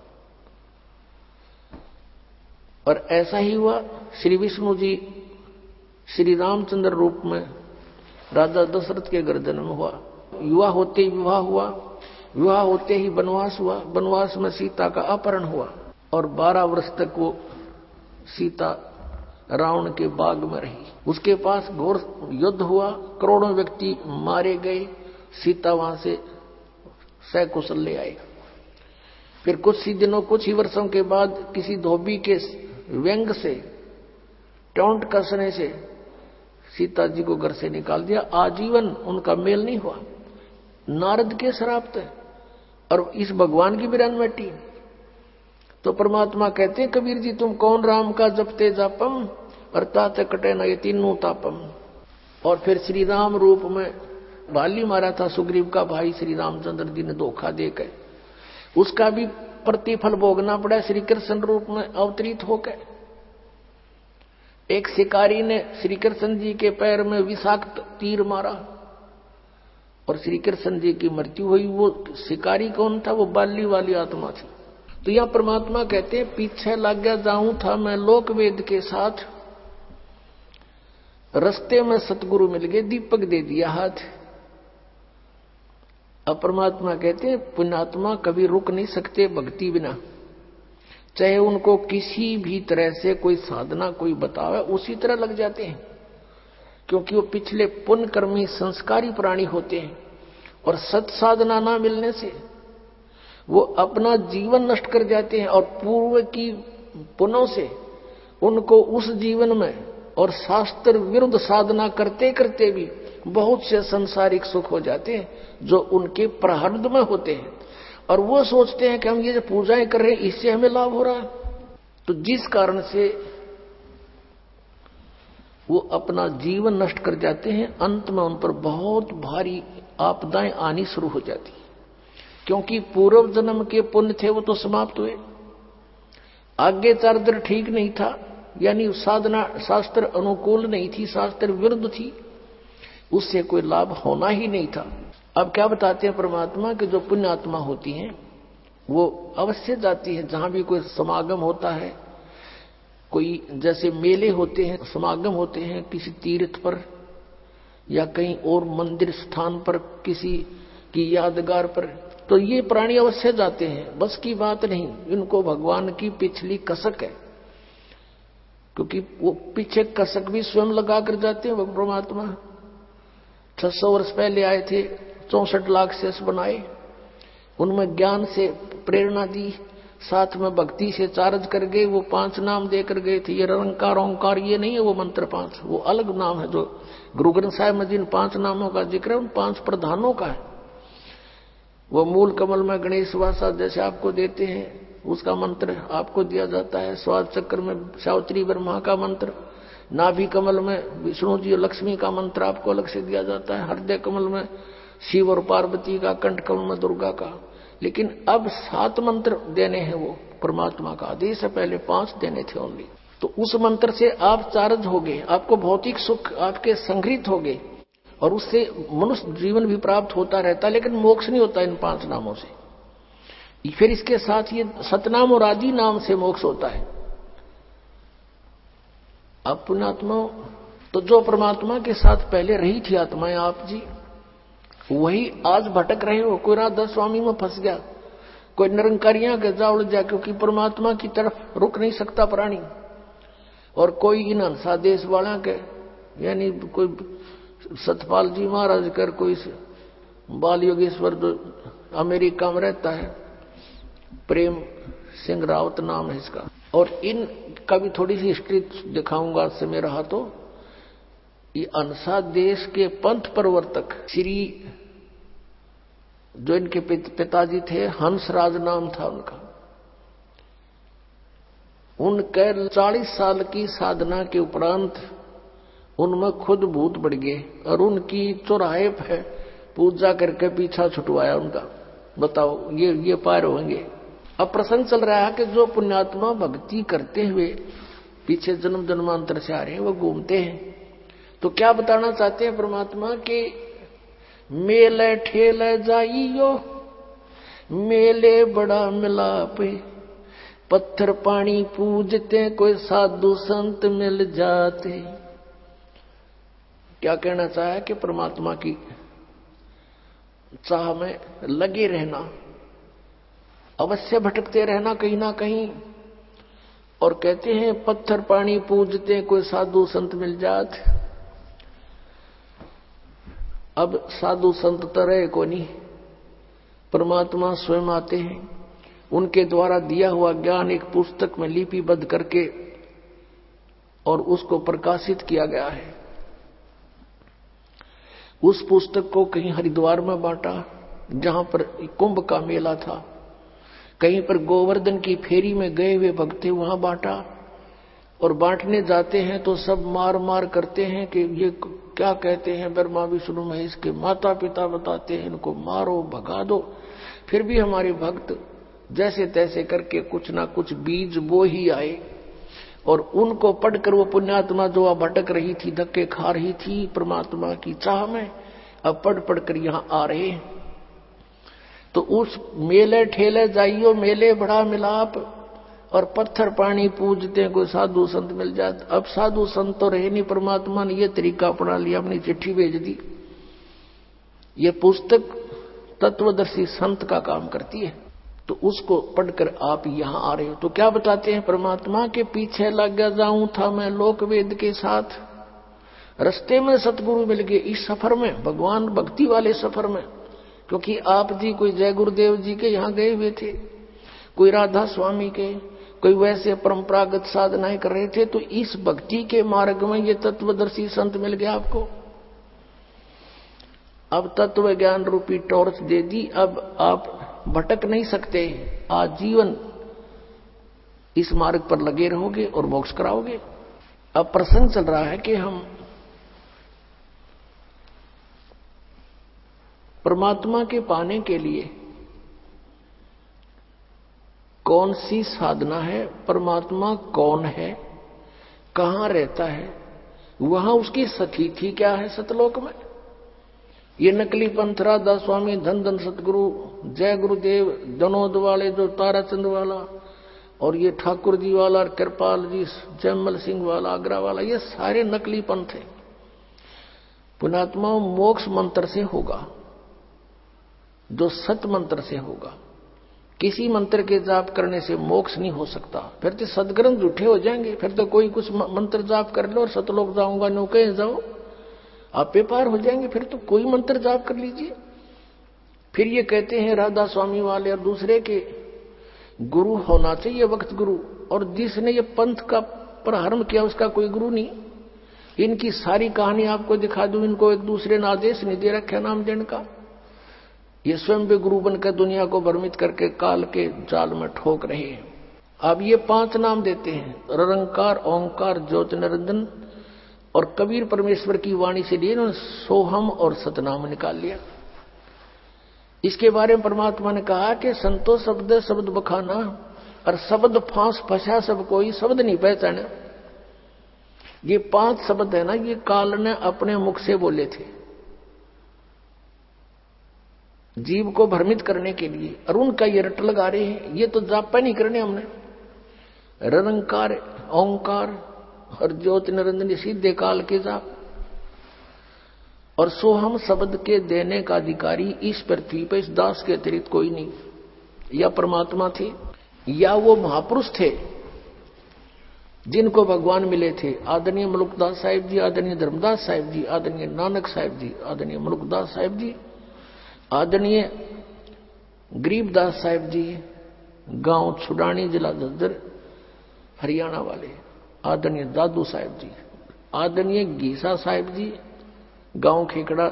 और ऐसा ही हुआ। श्री विष्णु जी श्री रामचंद्र रूप में राजा दशरथ के घर जन्म हुआ। युवा होते ही विवाह हुआ, विवाह होते ही वनवास हुआ, वनवास में सीता का अपहरण हुआ और 12 वर्ष तक वो सीता रावण के बाग में रही। उसके पास घोर युद्ध हुआ, करोड़ों व्यक्ति मारे गए, सीता वहां से सकुशल ले आई। फिर कुछ ही दिनों, कुछ ही वर्षों के बाद किसी धोबी के व्यंग से, टोंट कसने से सीता जी को घर से निकाल दिया। आजीवन उनका मेल नहीं हुआ, नारद के श्राप थे और इस भगवान की बिरान मिट्टी। तो परमात्मा कहते हैं कबीर जी, तुम कौन राम का जपते जापम अर्थात कटे न ये तीनों तापम। और फिर श्री राम रूप में बाली मारा था सुग्रीव का भाई श्री रामचंद्र जी ने धोखा देकर, उसका भी प्रतिफल भोगना पड़ा श्री कृष्ण रूप में अवतरित होकर। एक शिकारी ने श्री कृष्ण जी के पैर में विषाक्त तीर मारा और श्री कृष्ण जी की मृत्यु हुई। वो शिकारी कौन था? वो बाली वाली आत्मा थी। तो यहां परमात्मा कहते हैं पीछे लग गया जाऊं था मैं लोक वेद के साथ, रस्ते में सतगुरु मिल गए दीपक दे दिया हाथ। अब परमात्मा कहते हैं पुण्यात्मा कभी रुक नहीं सकते भक्ति बिना, चाहे उनको किसी भी तरह से कोई साधना कोई बतावे उसी तरह लग जाते हैं, क्योंकि वो पिछले पुण्य कर्मी संस्कारी प्राणी होते हैं। और सत साधना ना मिलने से वो अपना जीवन नष्ट कर जाते हैं और पूर्व की पुण्यों से उनको उस जीवन में और शास्त्र विरुद्ध साधना करते करते भी बहुत से सांसारिक सुख हो जाते हैं जो उनके प्रारब्ध में होते हैं, और वो सोचते हैं कि हम ये जो पूजाएं कर रहे हैं इससे हमें लाभ हो रहा है। तो जिस कारण से वो अपना जीवन नष्ट कर जाते हैं, अंत में उन पर बहुत भारी आपदाएं आनी शुरू हो जाती है, क्योंकि पूर्व जन्म के पुण्य थे वो तो समाप्त हुए, आगे चारित्र ठीक नहीं था, यानी साधना शास्त्र अनुकूल नहीं थी, शास्त्र विरुद्ध थी, उससे कोई लाभ होना ही नहीं था। अब क्या बताते हैं परमात्मा कि जो पुण्य आत्मा होती हैं वो अवश्य जाती है जहां भी कोई समागम होता है, कोई जैसे मेले होते हैं, समागम होते हैं किसी तीर्थ पर या कहीं और मंदिर स्थान पर, किसी की यादगार पर, तो ये प्राणी अवश्य जाते हैं, बस की बात नहीं, इनको भगवान की पिछली कसक है, क्योंकि वो पीछे कसक भी स्वयं लगा कर जाते हैं। परमात्मा 600 वर्ष पहले आए थे, 64 लाख शेष बनाए, उनमें ज्ञान से प्रेरणा दी, साथ में भक्ति से चार्ज कर गए, वो 5 नाम देकर गए थे। ये निरंकार ओंकार ये नहीं है वो मंत्र 5, वो अलग नाम है। जो गुरु ग्रंथ साहिब में जिन 5 नामों का जिक्र है उन 5 प्रधानों का है। वो मूल कमल में गणेश वासा जैसे आपको देते हैं उसका मंत्र आपको दिया जाता है, स्वाद चक्र में सावित्री ब्रह्मा का मंत्र, नाभि कमल में विष्णु जी और लक्ष्मी का मंत्र आपको अलग से दिया जाता है, हृदय कमल में शिव और पार्वती का, कंठ कमल में दुर्गा का। लेकिन अब 7 मंत्र देने हैं, वो परमात्मा का आदेश है, पहले 5 देने थे ओनली। तो उस मंत्र से आप चार्ज हो गए, आपको भौतिक सुख आपके संग्रहित हो गए, और उससे मनुष्य जीवन भी प्राप्त होता रहता, लेकिन मोक्ष नहीं होता इन 5 नामों से। फिर इसके साथ ये सतनाम और आदि नाम से मोक्ष होता है। अब पुण्यात्मा तो जो परमात्मा के साथ पहले रही थी आत्माएं आप जी, वही आज भटक रहे हो। कोई राधा स्वामी में फंस गया, कोई निरंकारियां के जा उलझ गया, क्योंकि परमात्मा की तरफ रुक नहीं सकता प्राणी, और कोई इन हंसा देश वाला के, यानी कोई सतपाल जी महाराज कर, कोई बाल योगेश्वर जो अमेरिका में रहता है, प्रेम सिंह रावत नाम है इसका, और इन का भी थोड़ी सी हिस्ट्री दिखाऊंगा समय रहा तो। ये अनसा देश के पंथ प्रवर्तक श्री, जो इनके पिताजी थे, हंसराज नाम था उनका, उनके 40 साल की साधना के उपरांत उनमें खुद भूत बढ़ गए, और उनकी चौराहे पे पूजा करके पीछा छुटवाया उनका। बताओ ये पार होंगे। अब प्रसंग चल रहा है कि जो पुण्यात्मा भक्ति करते हुए पीछे जन्म जन्मांतर से आ रहे हैं वो घूमते हैं, तो क्या बताना चाहते हैं परमात्मा के मेले ठेले जाइयो, मेले बड़ा मिलाप, पत्थर पानी पूजते, कोई साधु संत मिल जाते। क्या कहना चाहे कि परमात्मा की चाह में लगे रहना, अवश्य भटकते रहना कहीं ना कहीं, और कहते हैं पत्थर पानी पूजते, कोई साधु संत मिल जात। अब साधु संत तरह को नहीं, परमात्मा स्वयं आते हैं, उनके द्वारा दिया हुआ ज्ञान एक पुस्तक में लिपिबद्ध करके और उसको प्रकाशित किया गया है। उस पुस्तक को कहीं हरिद्वार में बांटा जहां पर कुंभ का मेला था, कहीं पर गोवर्धन की फेरी में गए हुए भक्त थे वहां बांटा, और बांटने जाते हैं तो सब मार मार करते हैं कि ये क्या कहते हैं, ब्रह्मा विष्णु महेश के माता पिता बताते हैं, इनको मारो भगा दो। फिर भी हमारे भक्त जैसे तैसे करके कुछ ना कुछ बीज बो ही आए, और उनको पढ़कर वो पुण्यात्मा जो भटक रही थी, धक्के खा रही थी परमात्मा की चाह में, अब पढ़ पढ़ कर यहां आ रहे हैं। तो उस मेले ठेले जाइयो, मेले बड़ा मिलाप, और पत्थर पानी पूजते, कोई साधु संत मिल जाते। अब साधु संत तो रहे नहीं, परमात्मा ने ये तरीका अपना लिया, अपनी चिट्ठी भेज दी। ये पुस्तक तत्वदर्शी संत का काम करती है, तो उसको पढ़कर आप यहां आ रहे हो। तो क्या बताते हैं परमात्मा के पीछे लग गया जाऊं था मैं लोक वेद के साथ, रास्ते में सतगुरु मिल गए, इस सफर में, भगवान भक्ति वाले सफर में। क्योंकि आप जी कोई जय गुरुदेव जी के यहां गए हुए थे, कोई राधा स्वामी के, कोई वैसे परंपरागत साधनाएं कर रहे थे, तो इस भक्ति के मार्ग में ये तत्वदर्शी संत मिल गया आपको। अब तत्व ज्ञान रूपी टॉर्च दे दी, अब आप भटक नहीं सकते, आजीवन इस मार्ग पर लगे रहोगे और मोक्ष कराओगे। अब प्रसंग चल रहा है कि हम परमात्मा के पाने के लिए कौन सी साधना है, परमात्मा कौन है, कहां रहता है, वहां उसकी स्थिति क्या है सतलोक में। ये नकली पंथ राधा स्वामी, धन धन सतगुरु, जय गुरुदेव, जनोद वाले जो ताराचंद वाला, और ये ठाकुर जी वाला, कृपाल जी, जयमल सिंह वाला, आगरा वाला, ये सारे नकली पंथ हैं। पुण्यात्मा मोक्ष मंत्र से होगा, जो सत मंत्र से होगा। किसी मंत्र के जाप करने से मोक्ष नहीं हो सकता, फिर तो सदग्रंथ झूठे हो जाएंगे। फिर तो कोई कुछ मंत्र जाप कर लो और सतलोक जाऊंगा, नो कहीं जाओ, आप बेपार हो जाएंगे। फिर तो कोई मंत्र जाप कर लीजिए। फिर ये कहते हैं राधा स्वामी वाले और दूसरे के गुरु होना चाहिए, वक्त गुरु, और जिसने ये पंथ का प्रारंभ किया उसका कोई गुरु नहीं। इनकी सारी कहानी आपको दिखा दूं, इनको एक दूसरे ने आदेश नहीं दे रखा नाम देने का। ये स्वयं भी गुरु बनकर दुनिया को भ्रमित करके काल के जाल में ठोक रहे हैं। अब ये 5 नाम देते हैं, निरंकार, ओंकार, ज्योत निरंजन, और कबीर परमेश्वर की वाणी से लिए उन्होंने सोहम और सतनाम निकाल लिया। इसके बारे में परमात्मा ने कहा कि संतो शब्द शब्द बखाना, और शब्द फांस फंसा सब कोई शब्द नहीं पहचाना। ये 5 शब्द है ना, ये काल ने अपने मुख से बोले थे जीव को भ्रमित करने के लिए, और उनका ये रट लगा रहे हैं। ये तो जापा नहीं करने हमने। निरंकार, ओंकार और ज्योति निरंजन सीधे काल के जाप, और सोहम शब्द के देने का अधिकारी इस पृथ्वी पर इस दास के अतिरिक्त कोई नहीं। या परमात्मा थे, या वो महापुरुष थे जिनको भगवान मिले थे। आदरणीय मलुकदास साहिब जी, आदरणीय धर्मदास साहिब जी, आदरणीय नानक साहिब जी, आदरणीय मलुकदास साहिब जी, आदरणीय गरीबदास साहिब जी, गांव छुडानी, जिला झज्जर, हरियाणा वाले, आदरणीय दादू साहिब जी, आदरणीय गीसा साहिब जी, गांव खेकड़ा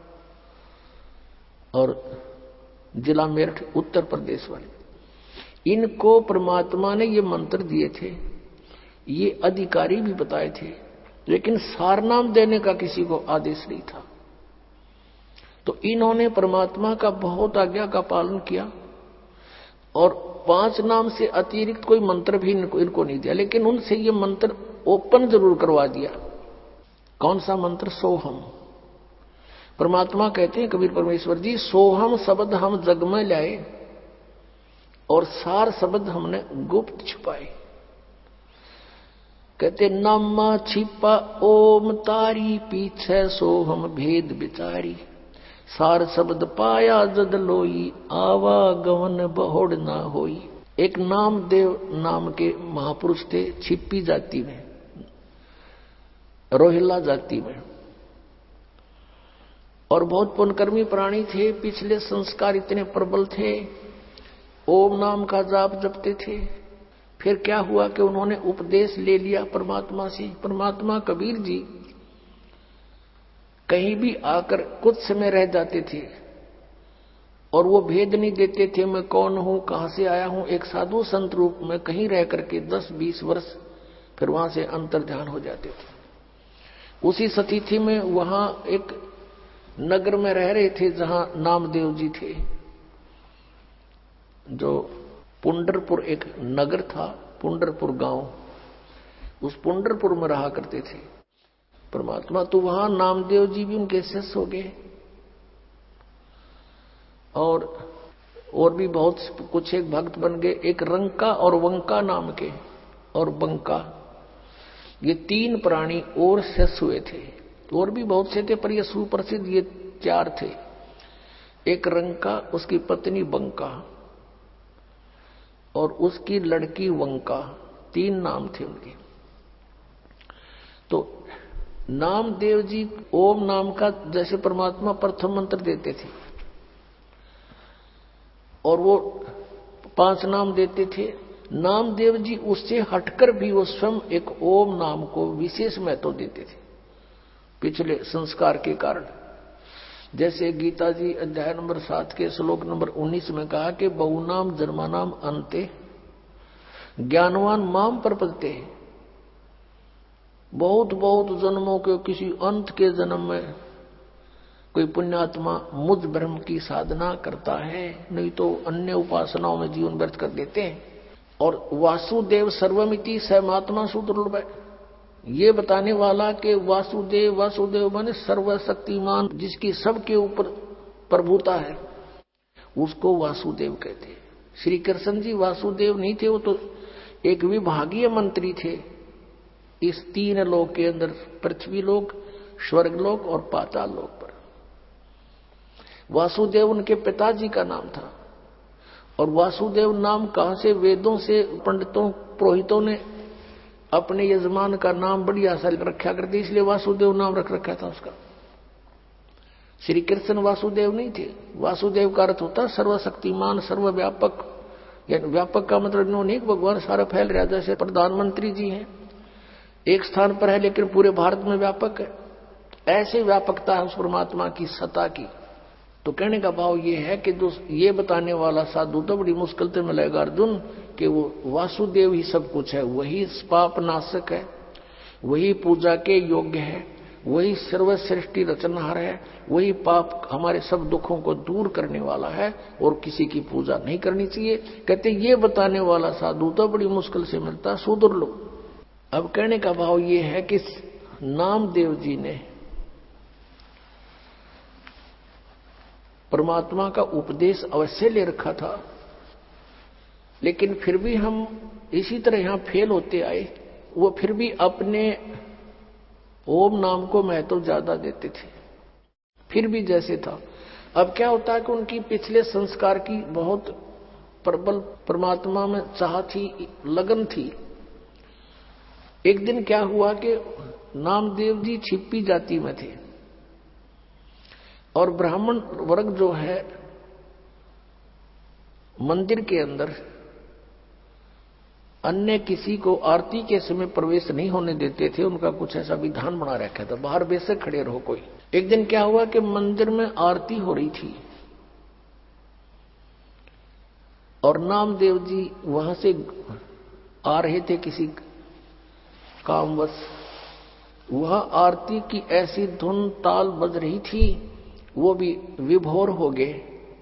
और जिला मेरठ, उत्तर प्रदेश वाले। इनको परमात्मा ने ये मंत्र दिए थे, ये अधिकारी भी बताए थे, लेकिन सारनाम देने का किसी को आदेश नहीं था। तो इन्होंने परमात्मा का बहुत आज्ञा का पालन किया, और 5 नाम से अतिरिक्त कोई मंत्र भी इनको नहीं दिया, लेकिन उनसे ये मंत्र ओपन जरूर करवा दिया। कौन सा मंत्र? सोहम। परमात्मा कहते हैं कबीर परमेश्वर जी, सोहम शब्द हम जग में लाए और सार शब्द हमने गुप्त छुपाए। कहते नामा छिपा ओम तारी, पीछे सोहम भेद बिचारी, सार शब्द पाया जद लोई, आवागमन बहुड़ ना होई। एक नामदेव नाम के महापुरुष थे, छिपी जाति में, रोहिला जाति में, और बहुत पुण्यकर्मी प्राणी थे। पिछले संस्कार इतने प्रबल थे, ओम नाम का जाप जपते थे। फिर क्या हुआ कि उन्होंने उपदेश ले लिया परमात्मा से। परमात्मा कबीर जी कहीं भी आकर कुछ समय रह जाते थे और वो भेद नहीं देते थे मैं कौन हूं, कहां से आया हूं। एक साधु संत रूप में कहीं रह करके 10-20 वर्ष फिर वहां से अंतर ध्यान हो जाते थे। उसी स्थिति में वहां एक नगर में रह रहे थे जहां नामदेव जी थे। जो पुंडरपुर एक नगर था, पुंडरपुर गांव, उस पुंडरपुर में रहा करते थे परमात्मा। तो वहां नामदेव जी भी उनके शिष्य हो गए, और भी बहुत कुछ एक भक्त बन गए। एक रंका और वंका नाम के, और बंका, ये 3 प्राणी और शिष्य हुए थे। और भी बहुत से थे, पर ये सुप्रसिद्ध ये 4 थे। एक रंका, उसकी पत्नी बंका और उसकी लड़की वंका, 3 नाम थे उनके। तो नामदेव जी ओम नाम का जैसे परमात्मा प्रथम मंत्र देते थे और वो 5 नाम देते थे, नामदेव जी उससे हटकर भी वो स्वयं एक ओम नाम को विशेष महत्व देते थे पिछले संस्कार के कारण। जैसे गीता जी अध्याय नंबर 7 के श्लोक नंबर 19 में कहा कि बहुनाम जन्मानाम अंते ज्ञानवान माम प्रपद्यते। बहुत बहुत जन्मों के किसी अंत के जन्म में कोई पुण्यात्मा मुझ ब्रह्म की साधना करता है, नहीं तो अन्य उपासनाओं में जीवन व्यर्थ कर देते हैं। और वासुदेव सर्वमिति सहमात्मा सुदुर्लभ है, ये बताने वाला कि वासुदेव माने सर्वशक्तिमान, जिसकी सबके ऊपर प्रभुता है, उसको वासुदेव कहते हैं। श्री कृष्ण जी वासुदेव नहीं थे, वो तो एक विभागीय मंत्री थे इस 3 लोक के अंदर, पृथ्वी लोक, स्वर्ग लोक और पाताल लोक पर। वासुदेव उनके पिताजी का नाम था। और वासुदेव नाम कहां से? वेदों से पंडितों पुरोहितों ने अपने यजमान का नाम बड़ी आशा रखा करते, इसलिए वासुदेव नाम रख रखा था उसका। श्री कृष्ण वासुदेव नहीं थे। वासुदेव का अर्थ होता सर्वशक्तिमान, सर्वव्यापक। व्यापक का मतलब इन्होंने एक भगवान सारा फैल रहा, जैसे प्रधानमंत्री जी हैं, एक स्थान पर है लेकिन पूरे भारत में व्यापक है। ऐसे व्यापकता है उस परमात्मा की सत्ता की। तो कहने का भाव ये है कि जो ये बताने वाला साधु तो बड़ी मुश्किल से मिलेगा अर्जुन, कि वो वासुदेव ही सब कुछ है, वही पाप नाशक है, वही पूजा के योग्य है, वही सर्वश्रेष्ठी रचनहार है, वही पाप हमारे सब दुखों को दूर करने वाला है और किसी की पूजा नहीं करनी चाहिए। कहते ये बताने वाला साधु तो बड़ी मुश्किल से मिलता, सुदुर्लभ। अब कहने का भाव ये है कि नामदेव जी ने परमात्मा का उपदेश अवश्य ले रखा था, लेकिन फिर भी हम इसी तरह यहां फेल होते आए। वो फिर भी अपने ओम नाम को महत्व ज्यादा देते थे, फिर भी जैसे था। अब क्या होता है कि उनकी पिछले संस्कार की बहुत प्रबल परमात्मा में चाह थी, लगन थी। एक दिन क्या हुआ कि नामदेव जी छिपी जाति में थे और ब्राह्मण वर्ग जो है मंदिर के अंदर अन्य किसी को आरती के समय प्रवेश नहीं होने देते थे। उनका कुछ ऐसा विधान बना रखा था, बाहर बेशक खड़े रहो कोई। एक दिन क्या हुआ कि मंदिर में आरती हो रही थी और नामदेव जी वहां से आ रहे थे किसी कामवश। वह आरती की ऐसी धुन ताल बज रही थी, वो भी विभोर हो गए।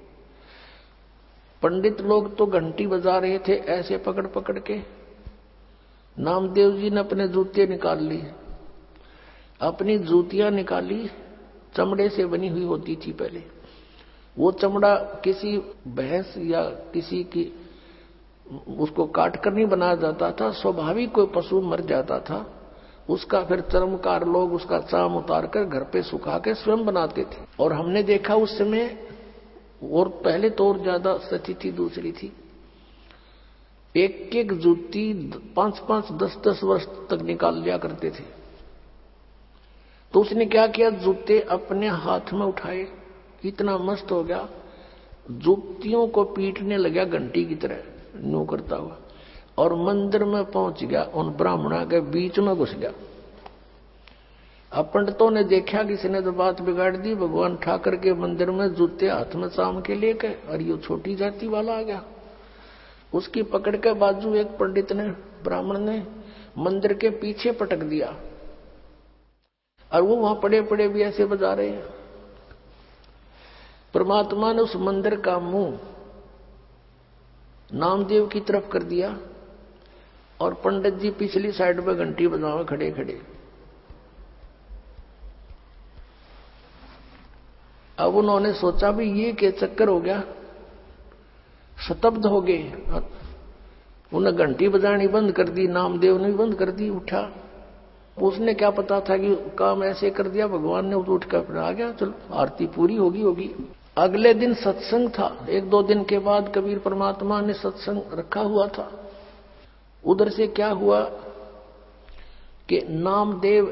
पंडित लोग तो घंटी बजा रहे थे ऐसे पकड़ पकड़ के। नामदेव जी ने अपने जूते निकाल लिए, अपनी जूतियां निकाली, चमड़े से बनी हुई होती थी पहले। वो चमड़ा किसी भैंस या किसी की उसको काट कर नहीं बनाया जाता था, स्वाभाविक कोई पशु मर जाता था उसका फिर चर्मकार लोग उसका चाम उतार कर घर पे सुखा के स्वयं बनाते थे। और हमने देखा उस समय, और पहले तो और ज्यादा स्थिति दूसरी थी, एक एक जूती 5-5, 10-10 वर्ष तक निकाल लिया करते थे। तो उसने क्या किया, जूते अपने हाथ में उठाए, इतना मस्त हो गया, जूतियों को पीटने लगा घंटी की तरह न्यू करता हुआ, और मंदिर में पहुंच गया, उन ब्राह्मणों के बीच में घुस गया। अब पंडितों ने देखा किसी ने तो बात बिगाड़ दी, भगवान ठाकर के मंदिर में जूते हाथ में चाम के लेके, और ये छोटी जाति वाला आ गया। उसकी पकड़ के बाजू एक पंडित ने, ब्राह्मण ने मंदिर के पीछे पटक दिया, और वो वहां पड़े पड़े भी ऐसे बजा रहे हैं। परमात्मा ने उस मंदिर का मुंह नामदेव की तरफ कर दिया और पंडित जी पिछली साइड में घंटी बजावे खड़े खड़े। अब उन्होंने सोचा भी ये क्या चक्कर हो गया, स्तब्ध हो गए। उन्हें घंटी बजानी बंद कर दी, नामदेव ने बंद कर दी। उठा, उसने क्या पता था कि काम ऐसे कर दिया, भगवान ने उठ कर आ गया, चलो आरती पूरी होगी। अगले दिन सत्संग था, 1-2 दिन के बाद कबीर परमात्मा ने सत्संग रखा हुआ था। उधर से क्या हुआ कि नामदेव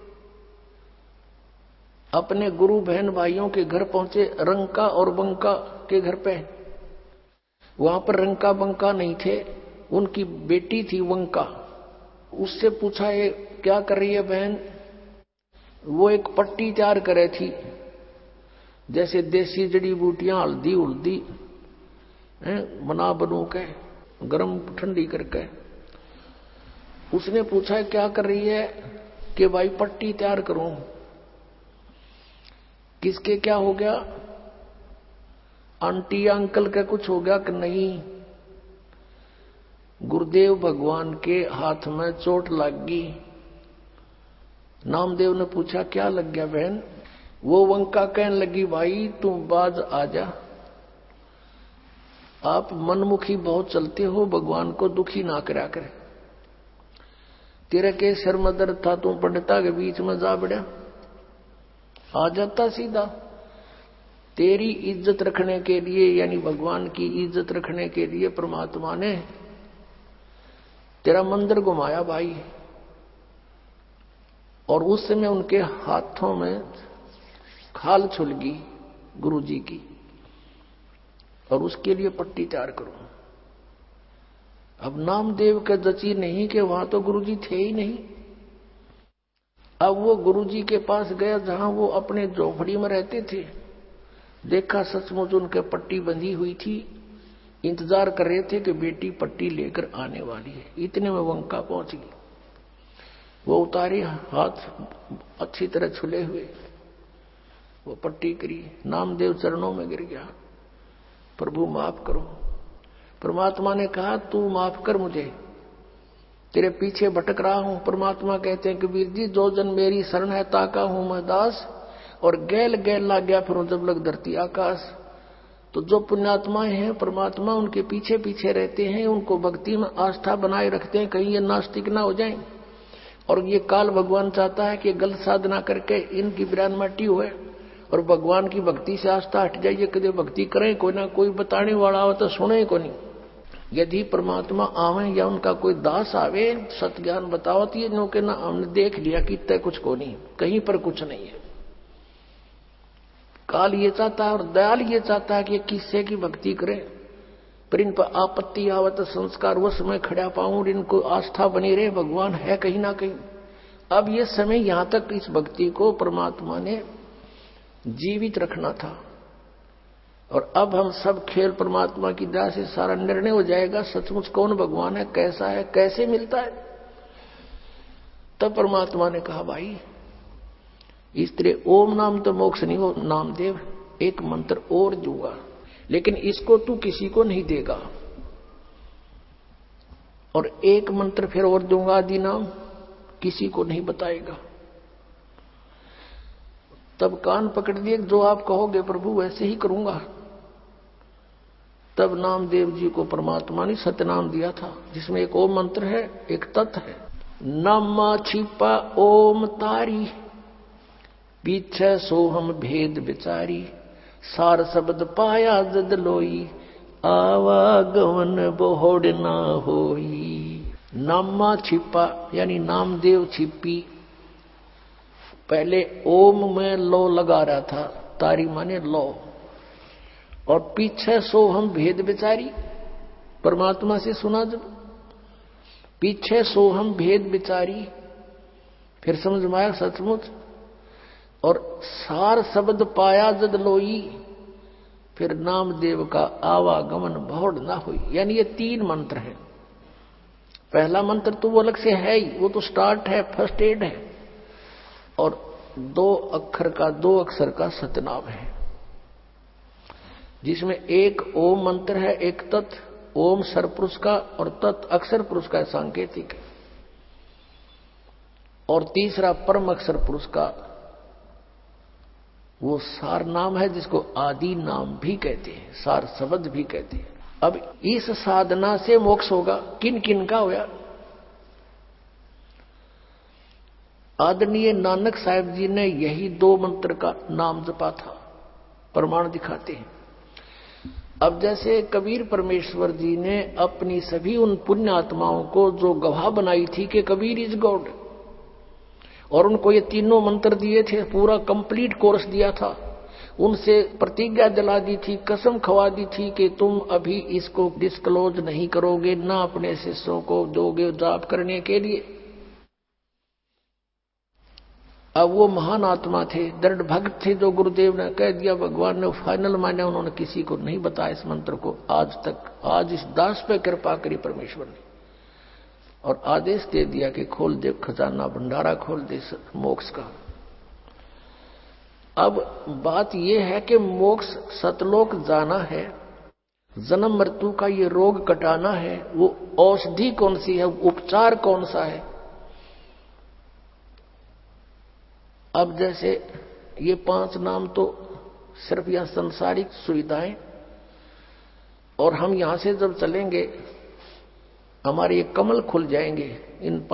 अपने गुरु बहन भाइयों के घर पहुंचे, रंका और बंका के घर पे। वहां पर रंका बंका नहीं थे, उनकी बेटी थी वंका, उससे पूछा ये क्या कर रही है बहन? वो एक पट्टी तैयार करे थी, जैसे देसी जड़ी बूटियां हल्दी उल्दी बना बनू के गरम ठंडी करके। उसने पूछा क्या कर रही है? कि भाई पट्टी तैयार करूं। किसके क्या हो गया? आंटी अंकल का कुछ हो गया कि नहीं? गुरुदेव भगवान के हाथ में चोट लग गई। नामदेव ने पूछा क्या लग गया बहन? वो वंका कहने लगी भाई तुम बाज आ जा, आप मनमुखी बहुत चलते हो, भगवान को दुखी ना करा करे। तेरे के सिर में दर्द था, तुम पंडिता के बीच में जा बढ़ा, आ जाता सीधा। तेरी इज्जत रखने के लिए, यानी भगवान की इज्जत रखने के लिए परमात्मा ने तेरा मंदिर घुमाया भाई। और उस समय उनके हाथों में खाल छुलगी गुरुजी की, और उसके लिए पट्टी तैयार करो। अब नामदेव का जची नहीं कि वहां तो गुरुजी थे ही नहीं। अब वो गुरुजी के पास गया जहां वो अपने झोपड़ी में रहते थे, देखा सचमुच उनके पट्टी बंधी हुई थी, इंतजार कर रहे थे कि बेटी पट्टी लेकर आने वाली है। इतने में वंका पहुंच गई। वो उतारे, हाथ अच्छी तरह छुले हुए, वो पट्टी करी, नामदेव चरणों में गिर गया, प्रभु माफ करो। परमात्मा ने कहा तू माफ कर मुझे, तेरे पीछे भटक रहा हूं। परमात्मा कहते हैं कबीर जी जो जन मेरी शरण है ताका हूं मैं दास, और गैल गैल ला गया फिर जब लग धरती आकाश। तो जो पुण्यात्माएं हैं परमात्मा उनके पीछे पीछे रहते हैं, उनको भक्ति में आस्था बनाए रखते हैं, कहीं ये नास्तिक ना हो जाएं। और ये काल भगवान चाहता है कि गलत साधना करके इनकी ब्रान माटी हुए और भगवान की भक्ति से आस्था हट जाइए। कदे भक्ति करें, कोई ना कोई बताने वाला हो तो सुने को नहीं। यदि परमात्मा आवे या उनका कोई दास आवे सत ज्ञान बतावती है, के ना हमने देख लिया कि तय कुछ को नहीं, कहीं पर कुछ नहीं है। काल ये चाहता है और दयाल ये चाहता है कि किससे की भक्ति करे, पर इन पर आपत्ति आवत संस्कार वो समय खड़ा पाऊं, इनको आस्था बनी रहे, भगवान है कहीं ना कहीं। अब ये समय यहां तक इस भक्ति को परमात्मा ने जीवित रखना था, और अब हम सब खेल परमात्मा की दया से सारा निर्णय हो जाएगा सचमुच कौन भगवान है, कैसा है, कैसे मिलता है। तब परमात्मा ने कहा भाई इस तरह ओम नाम तो मोक्ष नहीं हो नामदेव, एक मंत्र और दूंगा, लेकिन इसको तू किसी को नहीं देगा, और एक मंत्र फिर और दूंगा आदि नाम, किसी को नहीं बताएगा। तब कान पकड़ दिए, जो आप कहोगे प्रभु वैसे ही करूंगा। तब नामदेव जी को परमात्मा ने सतनाम दिया था, जिसमें एक ओम मंत्र है, एक तत् है। नामा छिपा ओम तारी, पीछे सोहम भेद विचारी, सार शब्द पाया जद लोई, आवागमन बोहड़ ना होई। नामा छिपा यानी नामदेव छिपी, पहले ओम में लो लगा रहा था, तारी माने लो, और पीछे सोहम भेद विचारी, परमात्मा से सुना जब, पीछे सोहम भेद विचारी, फिर समझ में आया सचमुच, और सार शब्द पाया जद लोई, फिर नामदेव का आवागमन बहुड़ ना हुई। यानी ये तीन मंत्र हैं। पहला मंत्र तो वो अलग से है ही, वो तो स्टार्ट है, फर्स्ट एड है, और दो अक्षर का सतनाम है, जिसमें एक ओम मंत्र है, एक तत्, ओम सरपुरुष का और तत् अक्षर पुरुष का सांकेतिक है, और तीसरा परम अक्षर पुरुष का वो सार नाम है, जिसको आदि नाम भी कहते हैं, सार शब्द भी कहते हैं। अब इस साधना से मोक्ष होगा, किन किन का होया? आदरणीय नानक साहब जी ने यही दो मंत्र का नाम जपा था, प्रमाण दिखाते हैं। अब जैसे कबीर परमेश्वर जी ने अपनी सभी उन पुण्य आत्माओं को जो गवाह बनाई थी कि कबीर इज गॉड, और उनको ये तीनों मंत्र दिए थे, पूरा कंप्लीट कोर्स दिया था, उनसे प्रतिज्ञा दिला दी थी, कसम खवा दी थी कि तुम अभी इसको डिस्क्लोज नहीं करोगे, ना अपने शिष्यों को दोगे जाप करने के लिए। अब वो महान आत्मा थे, दृढ़ भक्त थे, जो गुरुदेव ने कह दिया, भगवान ने फाइनल माना, उन्होंने किसी को नहीं बताया इस मंत्र को आज तक। आज इस दास पे कृपा करी परमेश्वर ने और आदेश दे दिया कि खोल दे खजाना, भंडारा खोल दे मोक्ष का। अब बात यह है कि मोक्ष सतलोक जाना है, जन्म मृत्यु का ये रोग कटाना है, वो औषधि कौन सी है, उपचार कौन सा है। अब जैसे ये 5 नाम तो सिर्फ यह संसारिक सुविधाएं, और हम यहां से जब चलेंगे हमारे ये कमल खुल जाएंगे इन